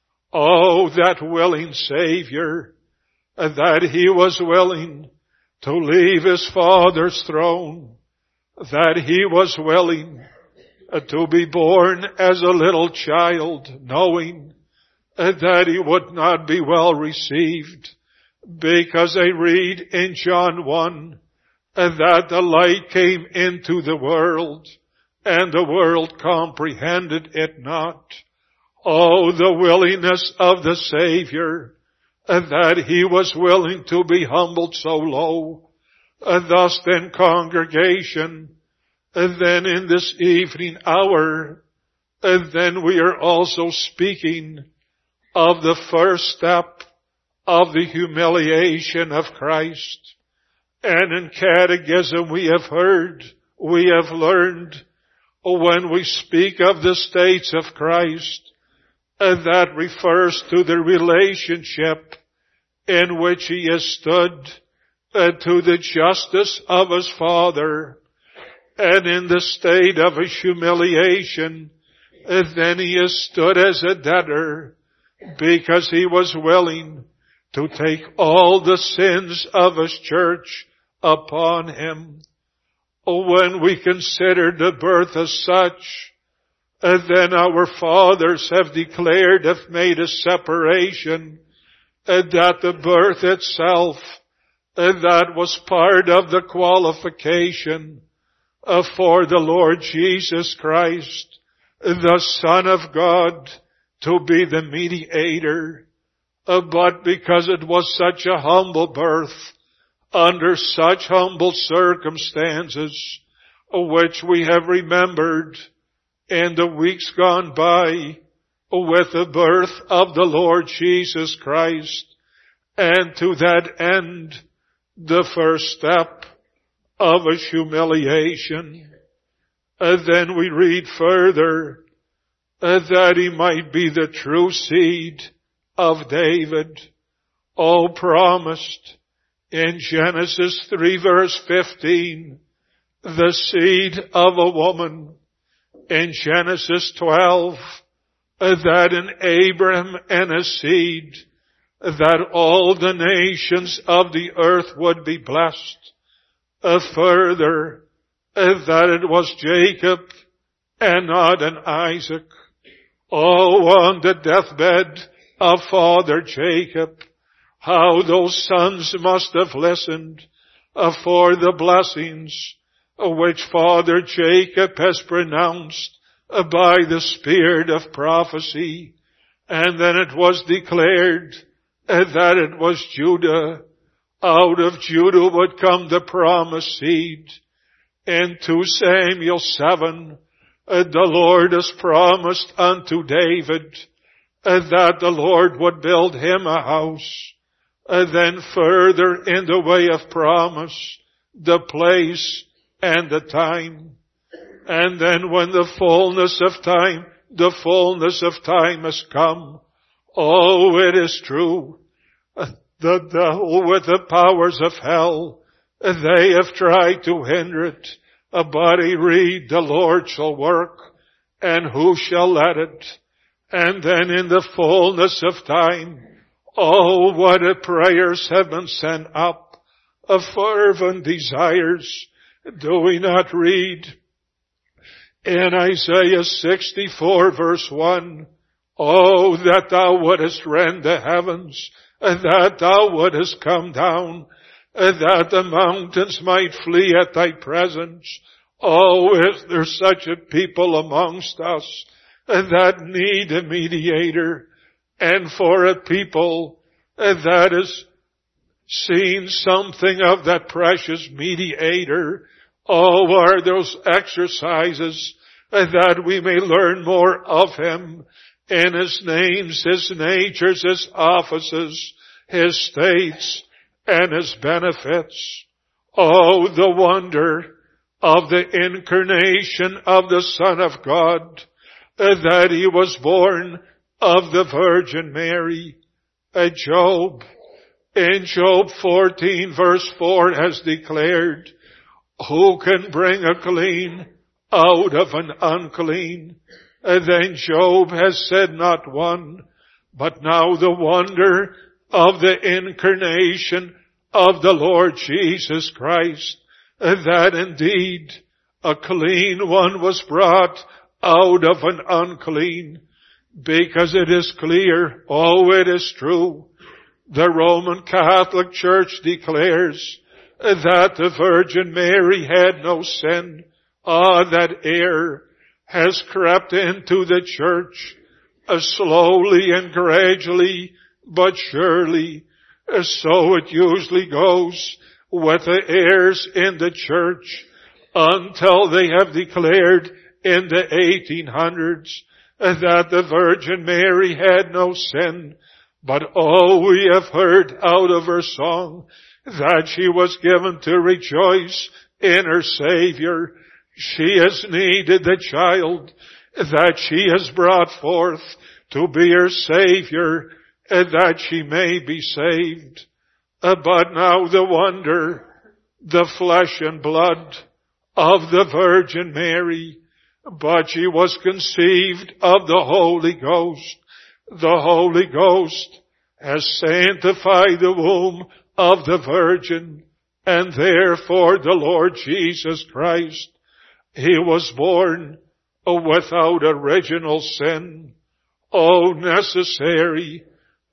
oh, that willing Savior, that He was willing to leave His Father's throne, that He was willing to be born as a little child, knowing that He would not be well received, because I read in John one that the light came into the world, and the world comprehended it not. Oh, the willingness of the Savior, that He was willing to be humbled so low. And thus then, congregation, and then in this evening hour, and then we are also speaking of the first step of the humiliation of Christ. And in catechism we have heard, we have learned, when we speak of the states of Christ, and that refers to the relationship in which He has stood uh, to the justice of His Father, and in the state of His humiliation, uh, then He has stood as a debtor, because He was willing to take all the sins of His church upon Him. When we consider the birth as such, and then our fathers have declared, have made a separation, and that the birth itself, and that was part of the qualification uh, for the Lord Jesus Christ, the Son of God, to be the mediator. Uh, but because it was such a humble birth, under such humble circumstances, which we have remembered in the weeks gone by with the birth of the Lord Jesus Christ, and to that end, the first step of His humiliation. And then we read further, that He might be the true seed of David, all promised in Genesis three verse fifteen, the seed of a woman. In Genesis twelve, that in Abraham and his seed, that all the nations of the earth would be blessed. Uh, further, uh, that it was Jacob and not an Isaac. Oh, on the deathbed of Father Jacob, how those sons must have listened uh, for the blessings uh, which Father Jacob has pronounced uh, by the spirit of prophecy. And then it was declared uh, that it was Judah. Out of Judah would come the promised seed. In Second Samuel seven, uh, the Lord has promised unto David uh, that the Lord would build him a house. And then further in the way of promise, the place and the time. And then when the fullness of time, the fullness of time has come, oh, it is true. The devil with the powers of hell, they have tried to hinder it. But I read, the Lord shall work, and who shall let it? And then in the fullness of time, oh, what a prayers have been sent up, of fervent desires. Do we not read in Isaiah sixty-four verse one, oh, that thou wouldest rend the heavens, and that thou wouldest come down, that the mountains might flee at thy presence. Oh, is there such a people amongst us that need a mediator, and for a people that has seen something of that precious mediator? Oh, are those exercises that we may learn more of him in his names, his natures, his offices, his states, and his benefits. Oh, the wonder of the incarnation of the Son of God, that he was born of the Virgin Mary. Job, in Job fourteen verse four has declared, who can bring a clean out of an unclean? And then Job has said not one, but now the wonder of the incarnation of the Lord Jesus Christ, that indeed a clean one was brought out of an unclean, because it is clear, oh, it is true, the Roman Catholic Church declares that the Virgin Mary had no sin. Ah, that error has crept into the church, uh, slowly and gradually, but surely. Uh, so it usually goes with the heirs in the church until they have declared in the eighteen hundreds uh, that the Virgin Mary had no sin. But oh, we have heard out of her song that she was given to rejoice in her Savior. She has needed the child that she has brought forth to be her Savior, and that she may be saved. Uh, but now the wonder, the flesh and blood of the Virgin Mary, but she was conceived of the Holy Ghost. The Holy Ghost has sanctified the womb of the Virgin, and therefore the Lord Jesus Christ, he was born without original sin. Oh, necessary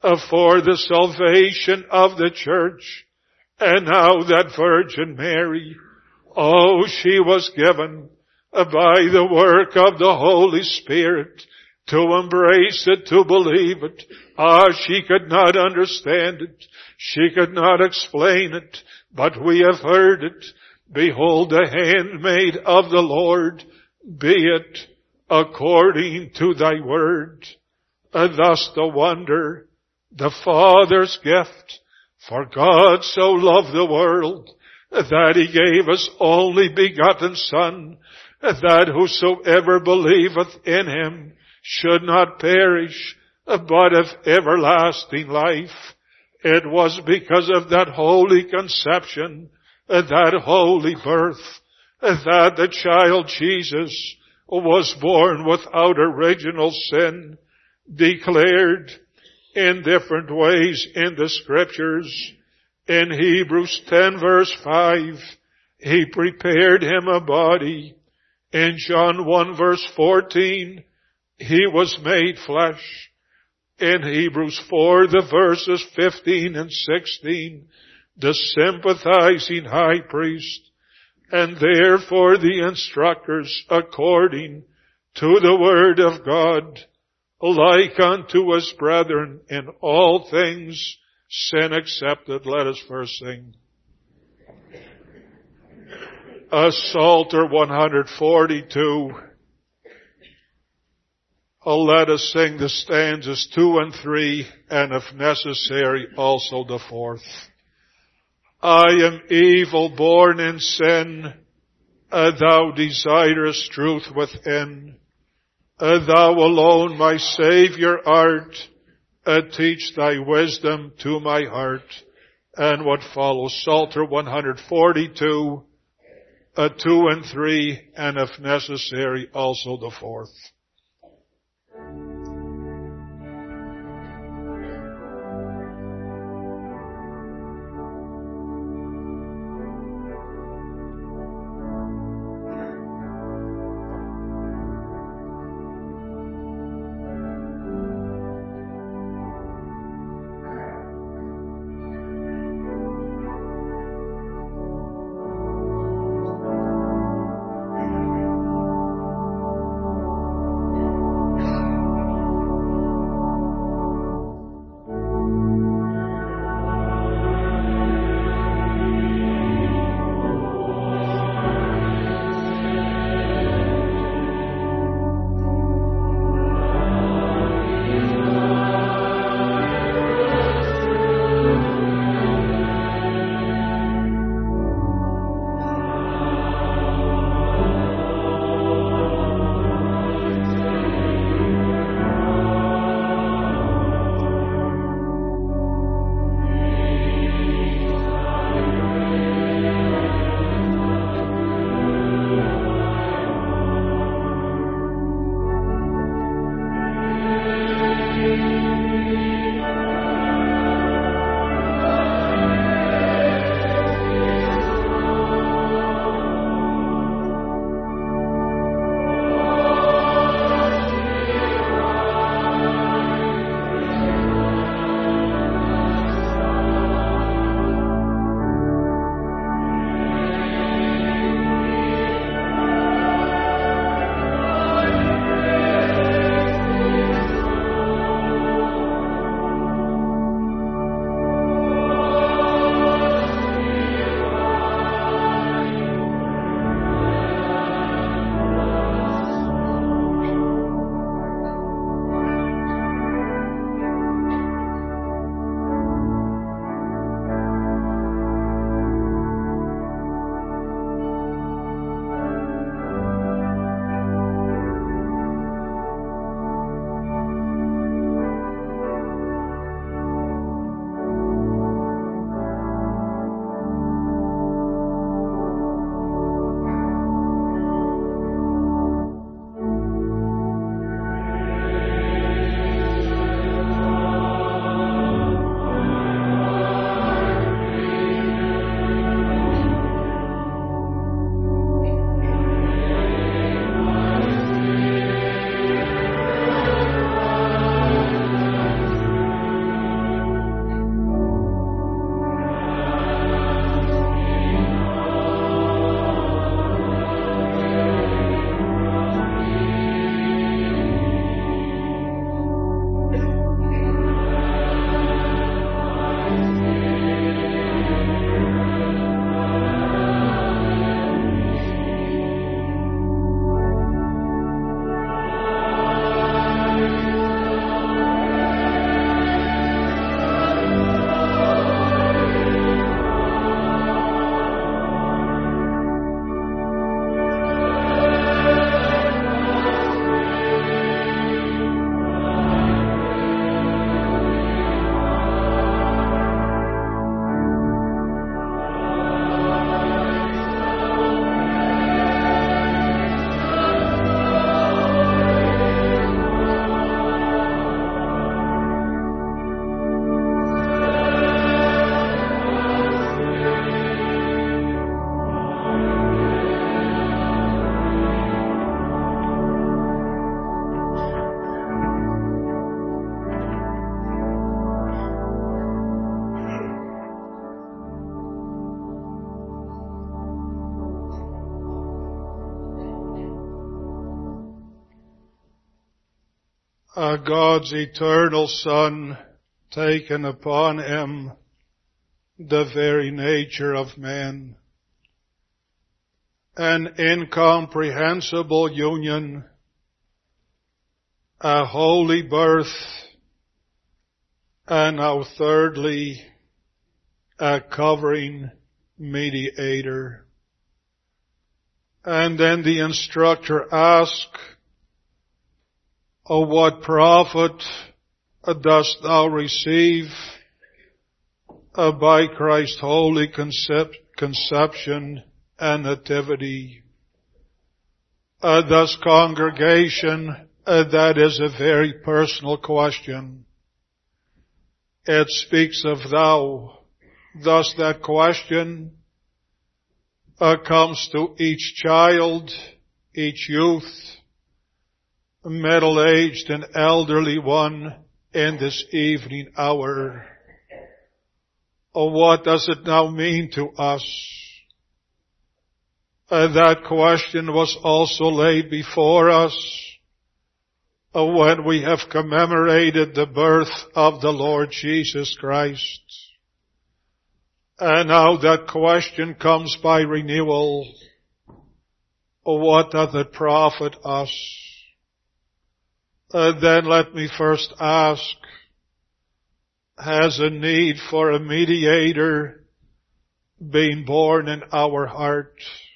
for the salvation of the church. And now that Virgin Mary, oh, she was given by the work of the Holy Spirit to embrace it, to believe it. Ah, she could not understand it. She could not explain it, but we have heard it. Behold, the handmaid of the Lord, be it according to thy word. And thus the wonder, the Father's gift, for God so loved the world that he gave his only begotten Son, that whosoever believeth in him should not perish, but have everlasting life. It was because of that holy conception, that holy birth, that the child Jesus was born without original sin, declared in different ways in the Scriptures. In Hebrews ten verse five, he prepared him a body. In John one verse fourteen, he was made flesh. In Hebrews four, the verses fifteen and sixteen, the sympathizing high priest, and therefore the instructors according to the word of God, like unto us brethren in all things, sin accepted. Let us first sing. A Psalter one forty-two. Oh, let us sing the stanzas two and three, and if necessary, also the fourth. I am evil, born in sin, uh, thou desirest truth within. Uh, thou alone my Savior art, uh, teach thy wisdom to my heart. And what follows, Psalter one forty-two, uh, two and three, and if necessary, also the fourth. uh, God's eternal Son, taken upon him the very nature of man. An incomprehensible union, a holy birth, and now thirdly, a covering mediator. And then the instructor asks, "O what profit dost thou receive by Christ's holy concep- conception and nativity?" Uh, thus, congregation, uh, that is a very personal question. It speaks of thou. Thus, that question uh, comes to each child, each youth, middle-aged and elderly one in this evening hour. Oh, what does it now mean to us? Uh, that question was also laid before us uh, when we have commemorated the birth of the Lord Jesus Christ. And now that question comes by renewal. Oh, what doth it profit us? Uh, then let me first ask, has a need for a mediator been born in our heart?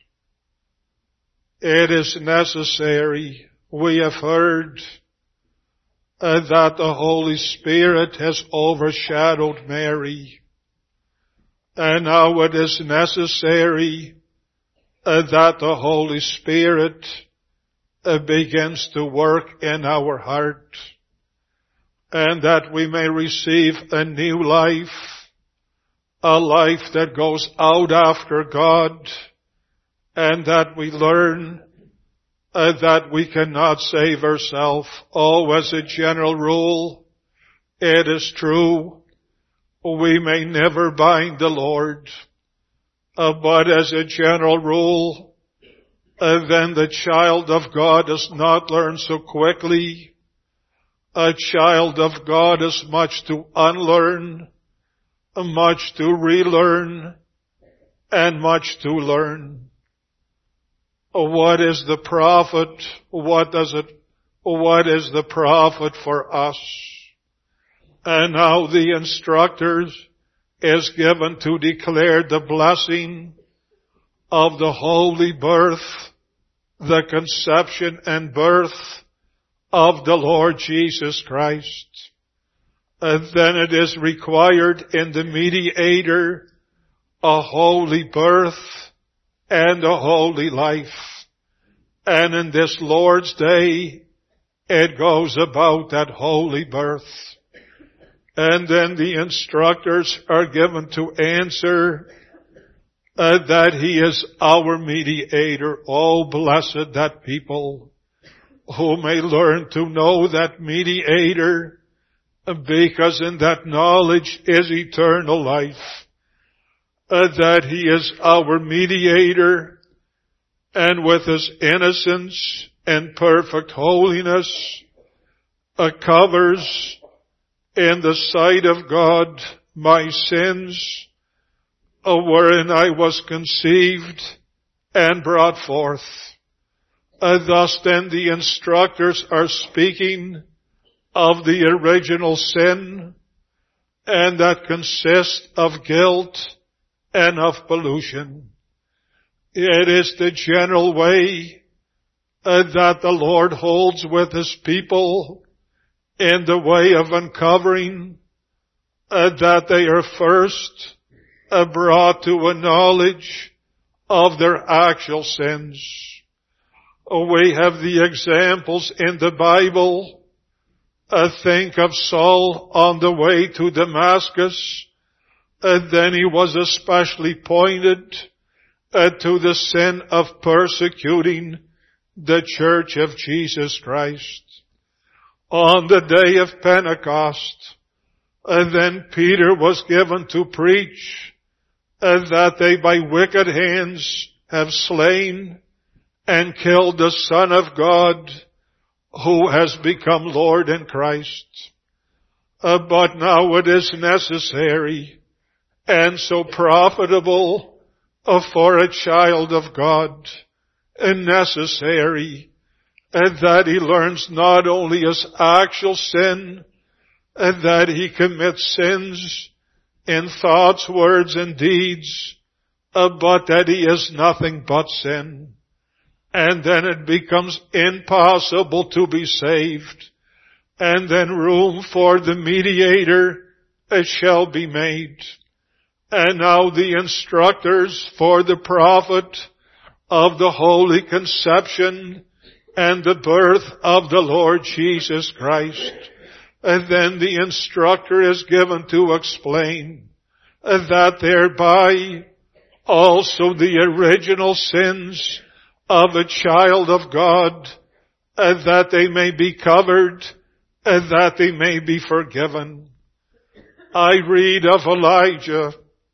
It is necessary. We have heard uh, that the Holy Spirit has overshadowed Mary. And now it is necessary uh, that the Holy Spirit uh, begins to work in our heart, and that we may receive a new life, a life that goes out after God, and that we learn uh, that we cannot save ourselves. Oh, as a general rule, it is true, we may never bind the Lord, uh, but as a general rule, uh, then the child of God does not learn so quickly. A child of God has much to unlearn, much to relearn, and much to learn. What is the profit? What does it, what is the profit for us? And now the instructors is given to declare the blessing of the holy birth, the conception and birth of the Lord Jesus Christ. And then it is required in the mediator a holy birth and a holy life. And in this Lord's Day, it goes about that holy birth. And then the instructors are given to answer uh, that He is our mediator. Oh, blessed that people who may learn to know that mediator, because in that knowledge is eternal life. Uh, that He is our mediator, and with His innocence and perfect holiness uh, covers in the sight of God my sins, uh, wherein I was conceived and brought forth. Uh, thus then the instructors are speaking of the original sin, and that consists of guilt and of pollution. It is the general way uh, that the Lord holds with His people in the way of uncovering uh, that they are first uh, brought to a knowledge of their actual sins. Uh, we have the examples in the Bible. Uh, think of Saul on the way to Damascus. And then he was especially pointed uh, to the sin of persecuting the church of Jesus Christ. On the day of Pentecost, and then Peter was given to preach uh, that they by wicked hands have slain and killed the Son of God. who has become Lord in Christ. Uh, but now it is necessary and so profitable uh, for a child of God, and necessary and that he learns not only his actual sin, and that he commits sins in thoughts, words, and deeds, uh, but that he is nothing but sin. And then it becomes impossible to be saved. And then room for the mediator it shall be made. And now the instructors for the prophet of the Holy Conception and the birth of the Lord Jesus Christ. And then the instructor is given to explain that thereby also the original sins of a child of God, and that they may be covered, and that they may be forgiven. I read of Elijah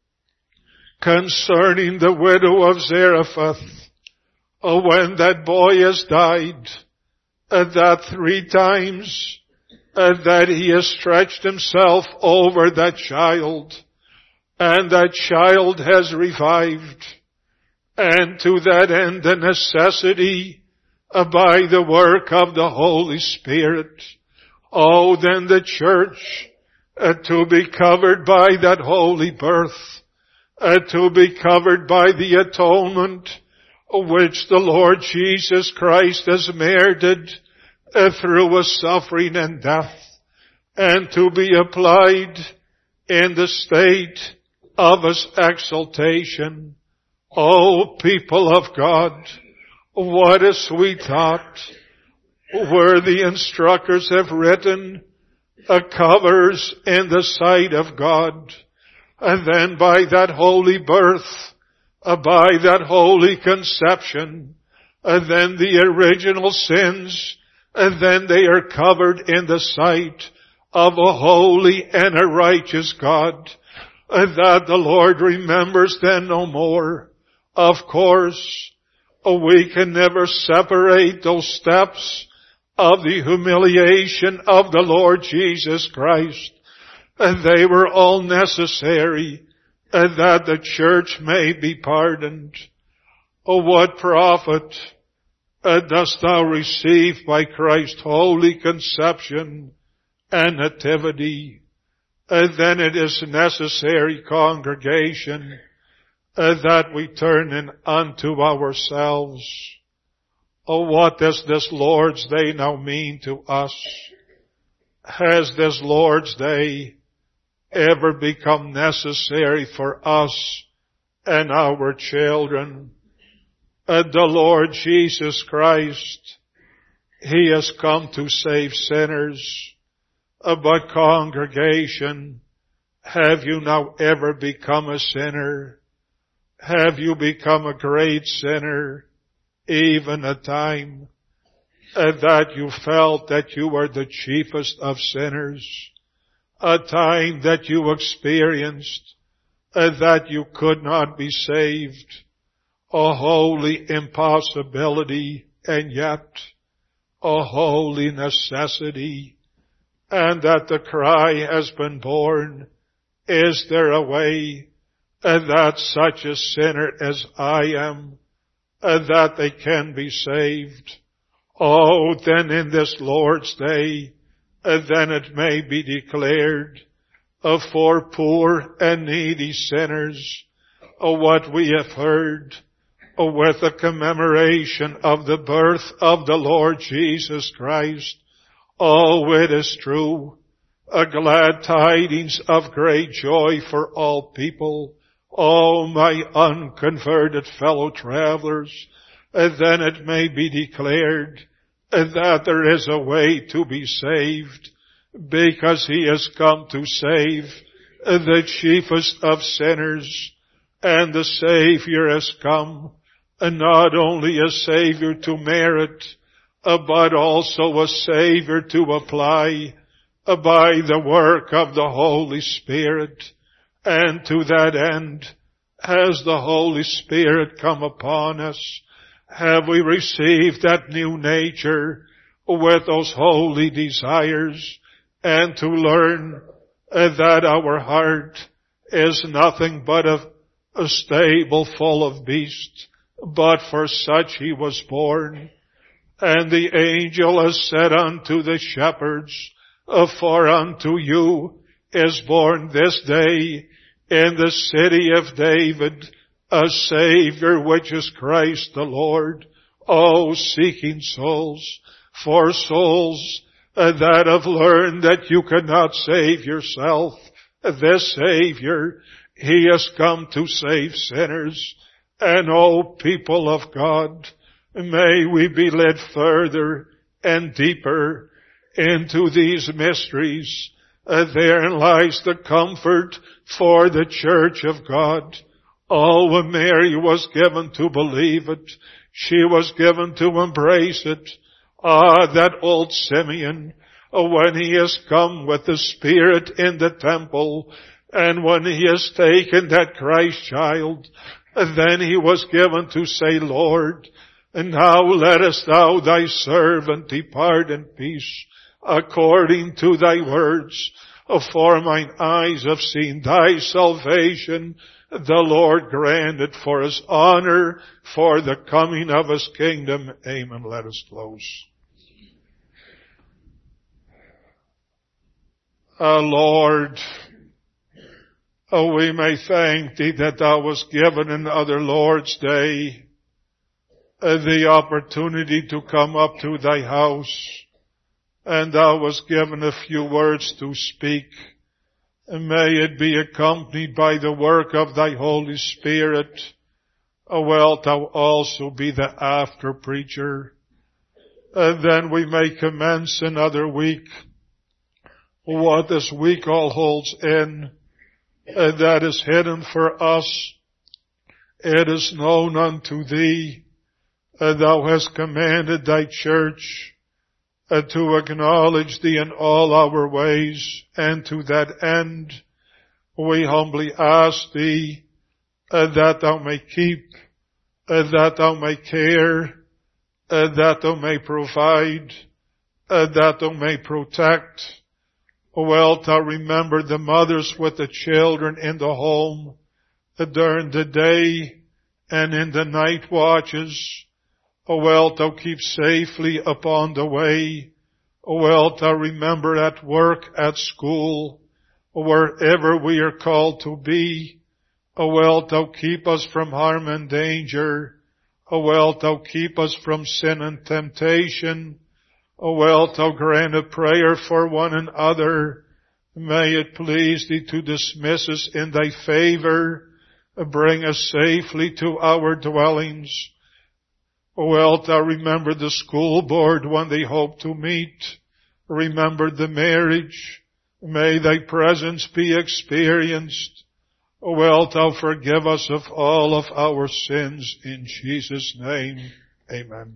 concerning the widow of Zarephath, when that boy has died, and that three times, and that he has stretched himself over that child, and that child has revived. And to that end the necessity uh, by the work of the Holy Spirit. Oh, then the church uh, to be covered by that holy birth, uh, to be covered by the atonement which the Lord Jesus Christ has merited uh, through his suffering and death, and to be applied in the state of his exaltation. Oh, people of God, what a sweet thought, where the instructors have written uh, covers in the sight of God, and then by that holy birth, uh, by that holy conception, and then the original sins, and then they are covered in the sight of a holy and a righteous God, and that the Lord remembers then no more. Of course, we can never separate those steps of the humiliation of the Lord Jesus Christ. And they were all necessary, and that the church may be pardoned. Oh, what profit uh, dost thou receive by Christ's holy conception and nativity? And then it is necessary, congregation, Uh, that we turn in unto ourselves. Oh, what does this Lord's Day now mean to us? Has this Lord's Day ever become necessary for us and our children? Uh, the Lord Jesus Christ, He has come to save sinners. Uh, but congregation, have you now ever become a sinner? Have you become a great sinner, even a time uh, that you felt that you were the chiefest of sinners? A time that you experienced uh, that you could not be saved? A holy impossibility, and yet a holy necessity. And that the cry has been born, is there a way? And that such a sinner as I am, and that they can be saved. Oh, then in this Lord's Day, and then it may be declared uh, for poor and needy sinners, uh, what we have heard uh, with the commemoration of the birth of the Lord Jesus Christ. Oh, it is true, a glad tidings of great joy for all people. Oh, my unconverted fellow travelers, and then it may be declared that there is a way to be saved, because He has come to save the chiefest of sinners, and the Savior has come, and not only a Savior to merit, but also a Savior to apply by the work of the Holy Spirit. And to that end, has the Holy Spirit come upon us? Have we received that new nature with those holy desires, and to learn that our heart is nothing but a, a stable full of beasts, but for such he was born. And the angel has said unto the shepherds, for unto you is born this day in the city of David a Savior, which is Christ the Lord. O seeking souls, for souls that have learned that you cannot save yourself, this Savior, He has come to save sinners. And O people of God, may we be led further and deeper into these mysteries. Therein lies the comfort for the church of God. Oh, Mary was given to believe it. She was given to embrace it. Ah, that old Simeon, when he has come with the Spirit in the temple, and when he has taken that Christ child, then he was given to say, Lord, and now lettest thou thy servant depart in peace, according to thy words. For mine eyes have seen thy salvation, the Lord granted for his honor, for the coming of his kingdom. Amen. Let us close. Uh, Lord, oh, we may thank thee that thou wast given another Lord's Day, uh, the opportunity to come up to thy house, and thou wast given a few words to speak. And may it be accompanied by the work of thy Holy Spirit. Oh, wilt thou also be the after preacher. And then we may commence another week. What this week all holds in, and that is hidden for us. It is known unto thee. And thou hast commanded thy church Uh, to acknowledge thee in all our ways, and to that end we humbly ask thee uh, that thou may keep, uh, that thou may care, uh, that thou may provide, uh, that thou may protect. Wilt thou remember the mothers with the children in the home uh, during the day and in the night watches. O wilt thou keep safely upon the way? O wilt thou remember at work, at school, wherever we are called to be? O wilt thou keep us from harm and danger? O wilt thou keep us from sin and temptation? O wilt thou grant a prayer for one another? May it please thee to dismiss us in thy favor, bring us safely to our dwellings. Wilt thou remember the school board when they hope to meet? Remember the marriage. May thy presence be experienced. Wilt thou forgive us of all of our sins in Jesus' name. Amen.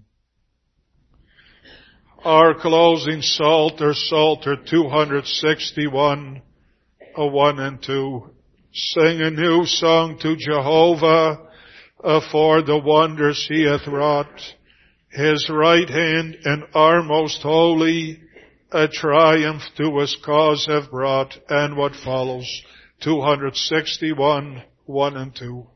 Our closing Psalter, Psalter two sixty-one, one and two. Sing a new song to Jehovah, Uh, for the wonders he hath wrought. His right hand and arm most holy, a triumph to his cause have brought. And what follows, two sixty-one, one and two.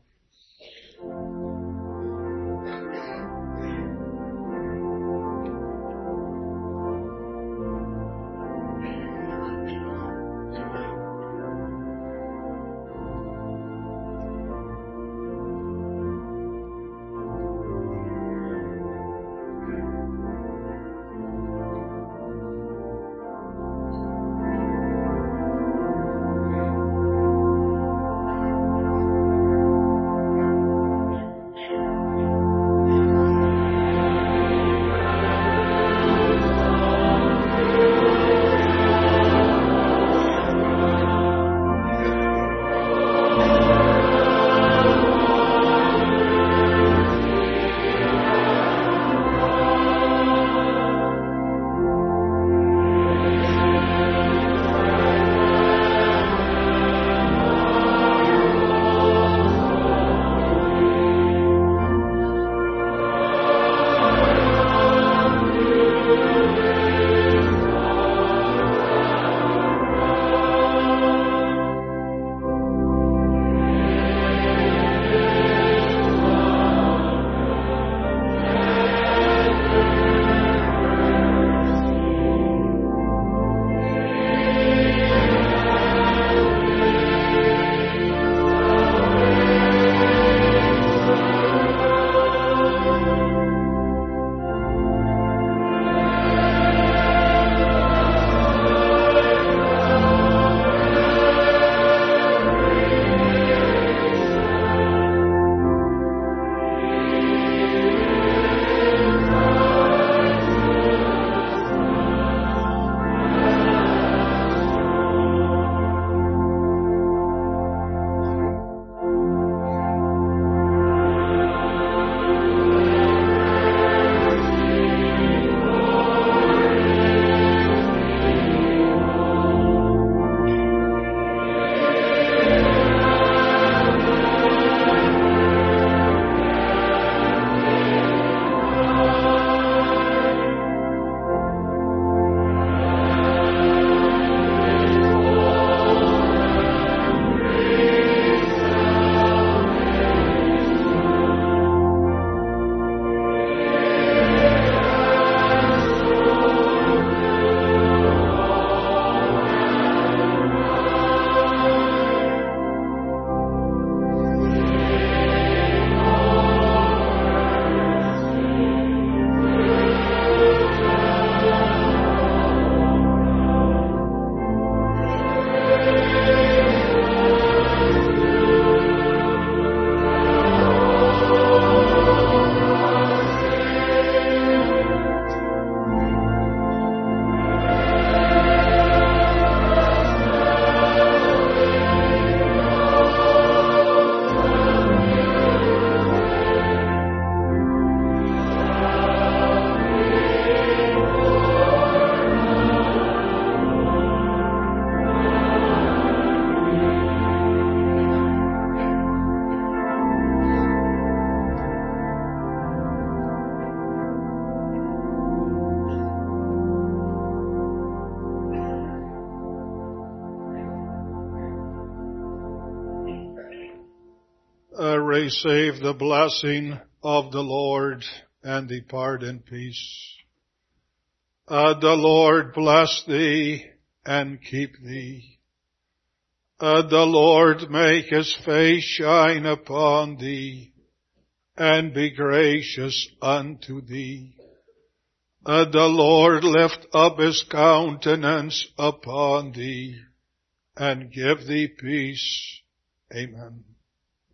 receive the blessing of the Lord and depart in peace. Uh, the Lord bless thee and keep thee. Uh, the Lord make his face shine upon thee and be gracious unto thee. Uh, the Lord lift up his countenance upon thee and give thee peace. Amen.